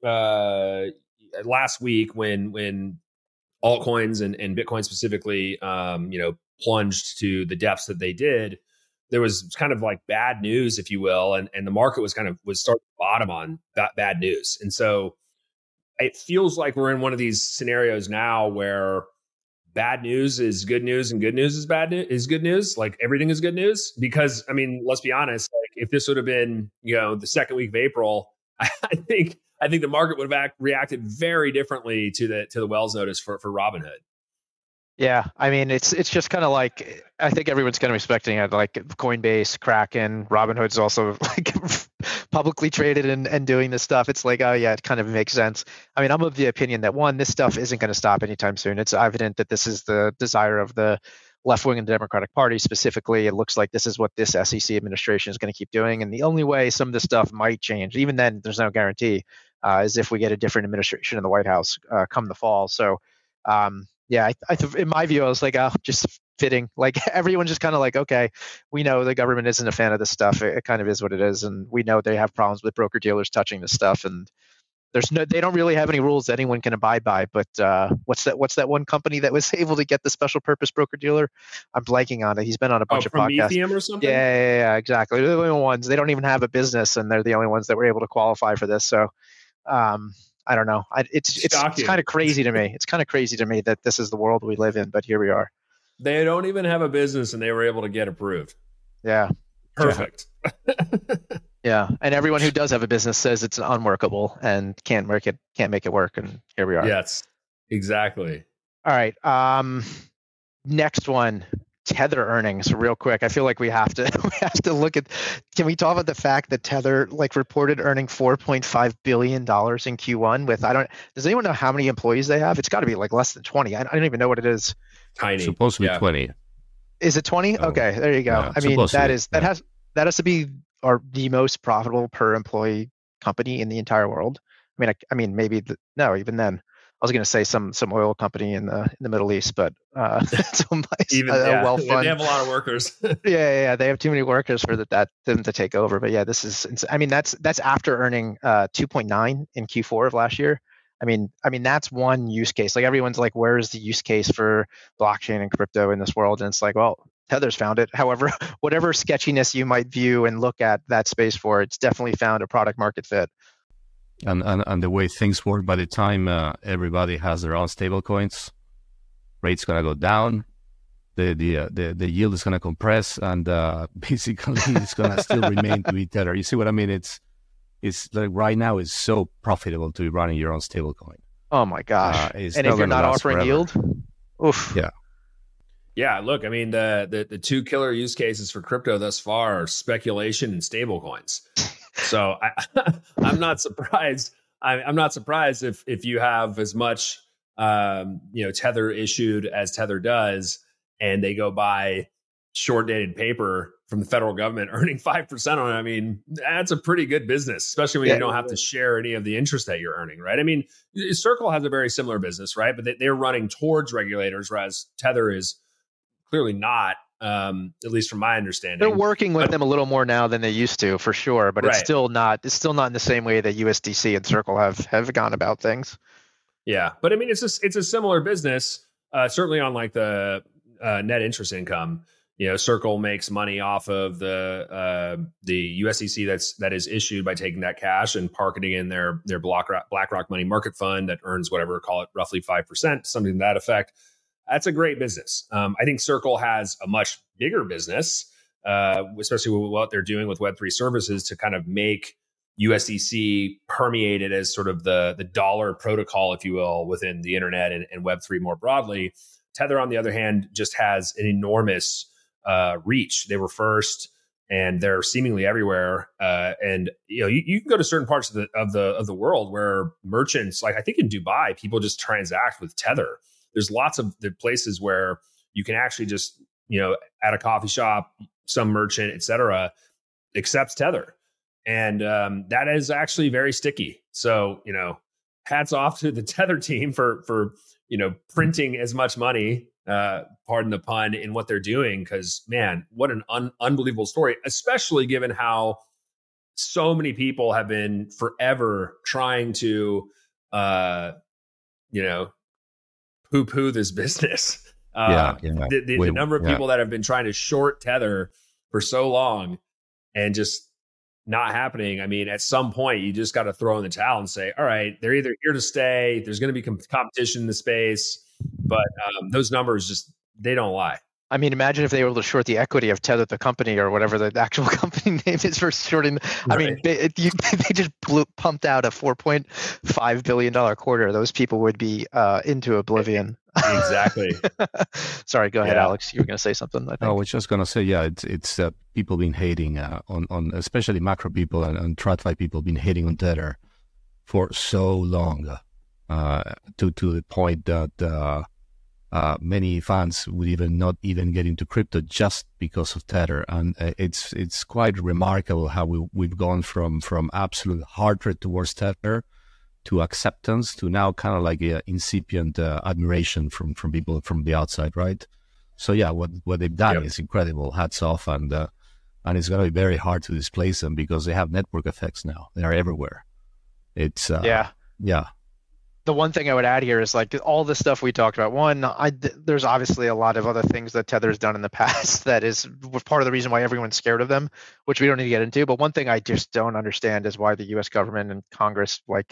uh, last week when when altcoins and, and Bitcoin specifically, um, you know, plunged to the depths that they did. There was kind of like bad news, if you will, and and the market was kind of was starting to bottom on that bad news, and so it feels like we're in one of these scenarios now where bad news is good news and good news is bad news is good news. Like everything is good news, because I mean, let's be honest. Like if this would have been, you know, the second week of April, I think I think the market would have act, reacted very differently to the to the Wells notice for for Robinhood. Yeah, I mean, it's it's just kind of like, I think everyone's kind of expecting it, like Coinbase, Kraken, Robinhood's also like publicly traded and, and doing this stuff. It's like, oh yeah, it kind of makes sense. I mean, I'm of the opinion that one, this stuff isn't going to stop anytime soon. It's evident that this is the desire of the left wing and the Democratic Party specifically. It looks like this is what this S E C administration is going to keep doing. And the only way some of this stuff might change, even then, there's no guarantee, uh, is if we get a different administration in the White House uh, come the fall. So, um, Yeah, I, I th- in my view, I was like, oh, just fitting. Like everyone just kind of like, okay, we know the government isn't a fan of this stuff. It, it kind of is what it is, and we know they have problems with broker dealers touching this stuff, and there's no, they don't really have any rules that anyone can abide by. But uh, what's that? What's that one company that was able to get the special purpose broker dealer? I'm blanking on it. He's been on a bunch oh, of podcasts. Prometheum or something? Yeah, yeah, yeah, exactly. They're the only ones. They don't even have a business, and they're the only ones that were able to qualify for this. So. Um, I don't know. I, it's it's, it's kind of crazy to me. It's kind of crazy to me that this is the world we live in, but here we are. They don't even have a business and they were able to get approved. Yeah. Perfect. Yeah. And everyone who does have a business says it's unworkable and can't make it, can't make it work. And here we are. Yes, exactly. All right. Um, next one. Tether earnings real quick. I feel like we have to we have to look at, can we talk about the fact that Tether like reported earning four point five billion dollars in Q one with, I don't, does anyone know how many employees they have? It's got to be like less than twenty. I, I don't even know what it is. Tiny. It's supposed to be yeah. twenty. Is it twenty? Oh, okay, there you go. Yeah, I mean, that is, that yeah. has, that has to be our, the most profitable per employee company in the entire world. I mean, I, I mean, maybe, the, no, even then. I was going to say some some oil company in the in the Middle East, but uh, some even uh, yeah. well They have a lot of workers. yeah, yeah, yeah, they have too many workers for that, that them to take over. But yeah, this is. I mean, that's that's after earning uh, two point nine in Q four of last year. I mean, I mean that's one use case. Like everyone's like, where is the use case for blockchain and crypto in this world? And it's like, well, Tether's found it. However, whatever sketchiness you might view and look at that space for, it's definitely found a product market fit. And, and and the way things work, by the time uh, everybody has their own stable coins, rates gonna go down, the the uh, the, the yield is gonna compress, and uh, basically it's gonna still remain to be Tether. You see what I mean? It's it's like right now it's so profitable to be running your own stable coin. Oh my gosh! Uh, and if you're not offering forever. yield, oof. Yeah. Yeah, look, I mean, the, the the two killer use cases for crypto thus far are speculation and stable coins. So I, I'm not surprised. I, I'm not surprised if if you have as much, um, you know, Tether issued as Tether does, and they go buy short dated paper from the federal government, earning five percent on it. I mean, that's a pretty good business, especially when yeah, you don't have to share any of the interest that you're earning, right? I mean, Circle has a very similar business, right? But they, they're running towards regulators, whereas Tether is clearly not. Um, at least from my understanding, they're working with but, them a little more now than they used to, for sure. But right. it's still not. It's still not in the same way that U S D C and Circle have have gone about things. Yeah, but I mean, it's just it's a similar business. Uh, certainly on like the uh, net interest income. You know, Circle makes money off of the uh, the U S D C that's that is issued by taking that cash and parking it in their their BlackRock, BlackRock money market fund that earns whatever, call it roughly five percent, something to that effect. that's a great business. Um, I think Circle has a much bigger business, uh, especially with what they're doing with Web three services to kind of make U S D C permeated as sort of the, the dollar protocol, if you will, within the internet and, and Web three more broadly. Tether, on the other hand, just has an enormous uh, reach. They were first, and they're seemingly everywhere. Uh, and you know, you, you can go to certain parts of the of the of the world where merchants, like I think in Dubai, people just transact with Tether. There's lots of the places where you can actually just, you know, at a coffee shop, some merchant, et cetera, accepts Tether. And um, that is actually very sticky. So, you know, hats off to the Tether team for, for you know, printing as much money, uh, pardon the pun, in what they're doing. Because, man, what an un- unbelievable story, especially given how so many people have been forever trying to, uh, you know, poo-poo this business. Uh, yeah, yeah. The, the, Wait, the number of yeah. people that have been trying to short Tether for so long and just not happening. I mean, at some point, you just got to throw in the towel and say, all right, they're either here to stay. There's going to be com- competition in the space. But um, those numbers just, they don't lie. I mean, imagine if they were able to short the equity of Tether, the company, or whatever the actual company name is for shorting. Right. I mean, they, it, you, they just blew, pumped out a four point five billion dollars quarter. Those people would be uh, into oblivion. Exactly. Sorry, go ahead, yeah. Alex. You were going to say something, I think. I was just going to say, yeah, it's it's uh, people been hating uh, on, on, especially macro people and, and TradFi people been hating on Tether for so long uh, to, to the point that uh, Uh, many fans would even not even get into crypto just because of Tether, and uh, it's it's quite remarkable how we we've gone from from absolute hatred towards Tether to acceptance to now kind of like a incipient uh, admiration from from people from the outside, right? So yeah, what what they've done yep. is incredible. Hats off, and uh, and it's going to be very hard to displace them because they have network effects now. They are everywhere. It's uh, yeah, yeah. The one thing I would add here is like all the stuff we talked about. One, I, there's obviously a lot of other things that Tether's done in the past that is part of the reason why everyone's scared of them, which we don't need to get into. But one thing I just don't understand is why the U S government and Congress, like,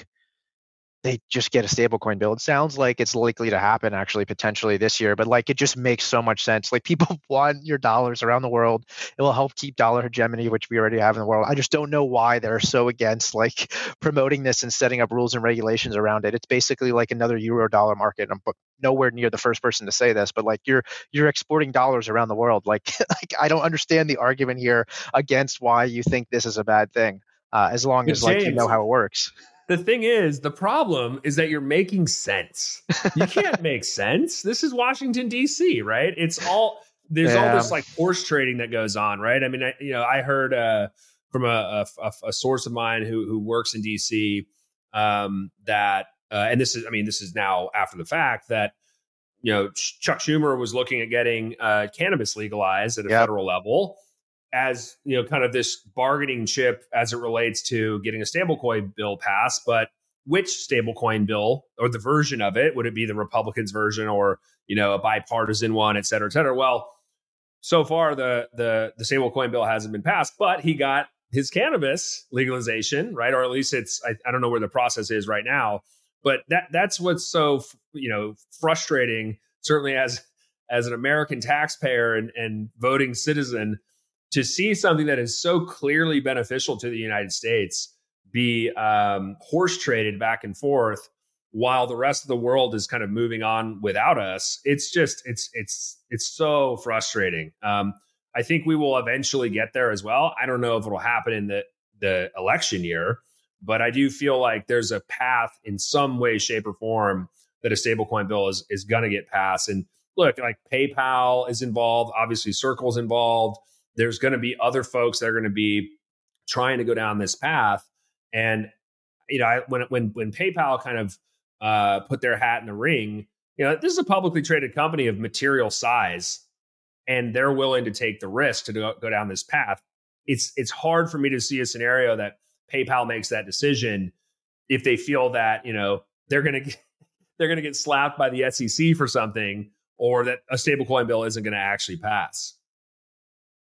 they just get a stablecoin bill. It sounds like it's likely to happen actually potentially this year, but like it just makes so much sense. Like people want your dollars around the world. It will help keep dollar hegemony, which we already have in the world. I just don't know why they're so against like promoting this and setting up rules and regulations around it. It's basically like another euro dollar market. I'm nowhere near the first person to say this, but like you're you're exporting dollars around the world. Like, like I don't understand the argument here against why you think this is a bad thing, uh, as long as like you know how it works. The thing is, the problem is that you're making sense. You can't make sense. This is Washington, D C, right? It's all, there's yeah. all this like horse trading that goes on, right? I mean, I, you know, I heard uh, from a, a, a source of mine who who works in D C um, that, uh, and this is, I mean, this is now after the fact that, you know, Chuck Schumer was looking at getting uh, cannabis legalized at a yep. federal level, as, you know, kind of this bargaining chip as it relates to getting a stablecoin bill passed. But which stablecoin bill, or the version of it, would it be the Republicans' version or, you know, a bipartisan one, et cetera, et cetera? Well, so far the the the stablecoin bill hasn't been passed, but he got his cannabis legalization, right? Or at least it's, I, I don't know where the process is right now, but that that's what's so, you know, frustrating, certainly as as an American taxpayer and, and voting citizen, to see something that is so clearly beneficial to the United States be um, horse traded back and forth while the rest of the world is kind of moving on without us. It's just, it's, it's, it's so frustrating. Um, I think we will eventually get there as well. I don't know if it'll happen in the, the election year, but I do feel like there's a path in some way, shape or form that a stablecoin bill is, is going to get passed. And look, like PayPal is involved, obviously Circle's involved. There's going to be other folks that are going to be trying to go down this path. And, you know, I, when, when, when PayPal kind of uh, put their hat in the ring, you know, this is a publicly traded company of material size, and they're willing to take the risk to go, go down this path. It's, it's hard for me to see a scenario that PayPal makes that decision if they feel that, you know, they're going to, they're going to get slapped by the S E C for something, or that a stablecoin bill isn't going to actually pass.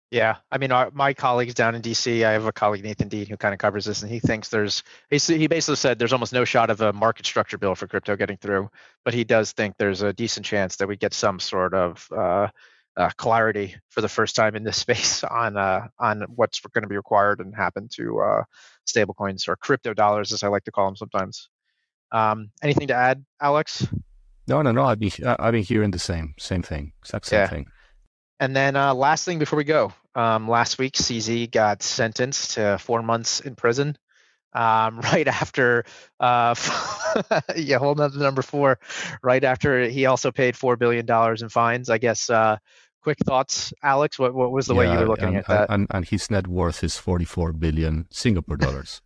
Yeah, I mean, our, my colleagues down in D C, I have a colleague, Nathan Dean, who kind of covers this, and he thinks there's, he basically said there's almost no shot of a market structure bill for crypto getting through, but he does think there's a decent chance that we get some sort of uh, uh, clarity for the first time in this space on uh, on what's going to be required and happen to uh, stablecoins, or crypto dollars, as I like to call them sometimes. Um, anything to add, Alex? No, no, no. I've been I've been hearing the same same thing, exact same Yeah. thing. And then uh, last thing before we go, um, last week C Z got sentenced to four months in prison, um, right after, uh, yeah, hold on to number four, right after he also paid four billion dollars in fines. I guess, uh, quick thoughts, Alex, what, what was the yeah, way you were looking and, at that? And, and his net worth is forty-four billion Singapore dollars.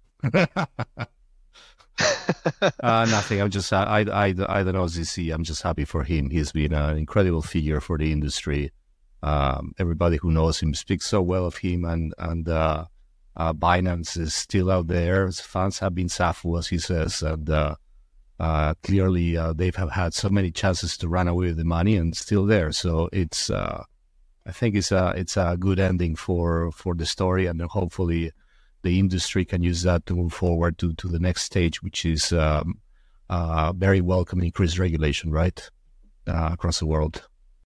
uh, nothing. I'm just, I, I, I don't know, Z C. I'm just happy for him. He's been an incredible figure for the industry. Um, everybody who knows him speaks so well of him, and and uh, uh, Binance is still out there. His fans have been Safu, as he says, and uh, uh, clearly uh, they have had so many chances to run away with the money and still there. So it's, uh, I think it's a it's a good ending for for the story, and hopefully the industry can use that to move forward to to the next stage, which is um, uh, very welcome increased regulation, right, uh, across the world.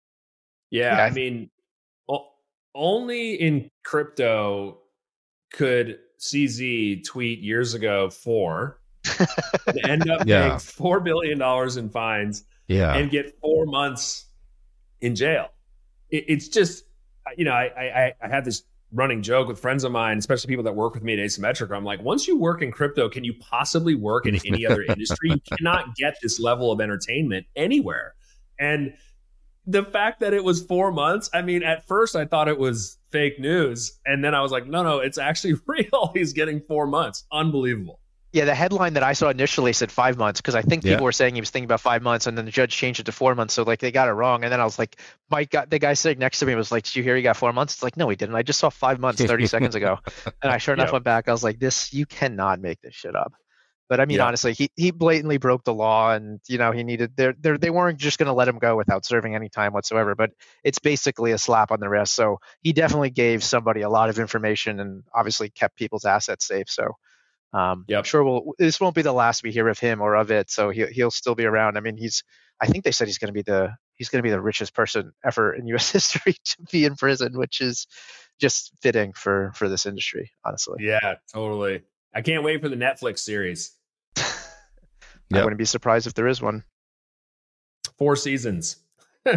Yeah, Yeah. I mean, o- only in crypto could C Z tweet years ago for and end up Yeah. paying four billion dollars in fines Yeah. and get four months in jail. It, it's just, you know, I, I I had this running joke with friends of mine, especially people that work with me at Asymmetric. I'm like, once you work in crypto, can you possibly work in any other industry? You cannot get this level of entertainment anywhere. And the fact that it was four months, I mean, at first I thought it was fake news. And then I was like, no, no, it's actually real. He's getting four months. Unbelievable. Yeah, the headline that I saw initially said five months because I think people Yeah. were saying he was thinking about five months, and then the judge changed it to four months. So like they got it wrong, and then I was like, Mike, got, the guy sitting next to me was like, "Did you hear he got four months?" It's like, no, he didn't. I just saw five months thirty seconds ago, and I sure enough Yep. went back. I was like, this, you cannot make this shit up. But I mean, Yeah. honestly, he he blatantly broke the law, and you know he needed. They they they weren't just going to let him go without serving any time whatsoever. But it's basically a slap on the wrist. So he definitely gave somebody a lot of information, and obviously kept people's assets safe. So. Um, Yep. I'm sure we'll, this won't be the last we hear of him or of it. So he'll, he'll still be around. I mean, he's, I think they said he's going to be the, he's going to be the richest person ever in U S history to be in prison, which is just fitting for, for this industry, honestly. Yeah, totally. I can't wait for the Netflix series. I Yep. wouldn't be surprised if there is one. Four seasons. All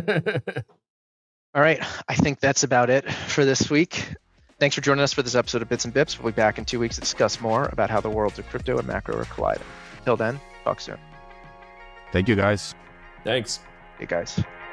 right. I think that's about it for this week. Thanks for joining us for this episode of Bits and Bips. We'll be back in two weeks to discuss more about how the worlds of crypto and macro are colliding. Until then, talk soon. Thank you, guys. Thanks. Hey, guys.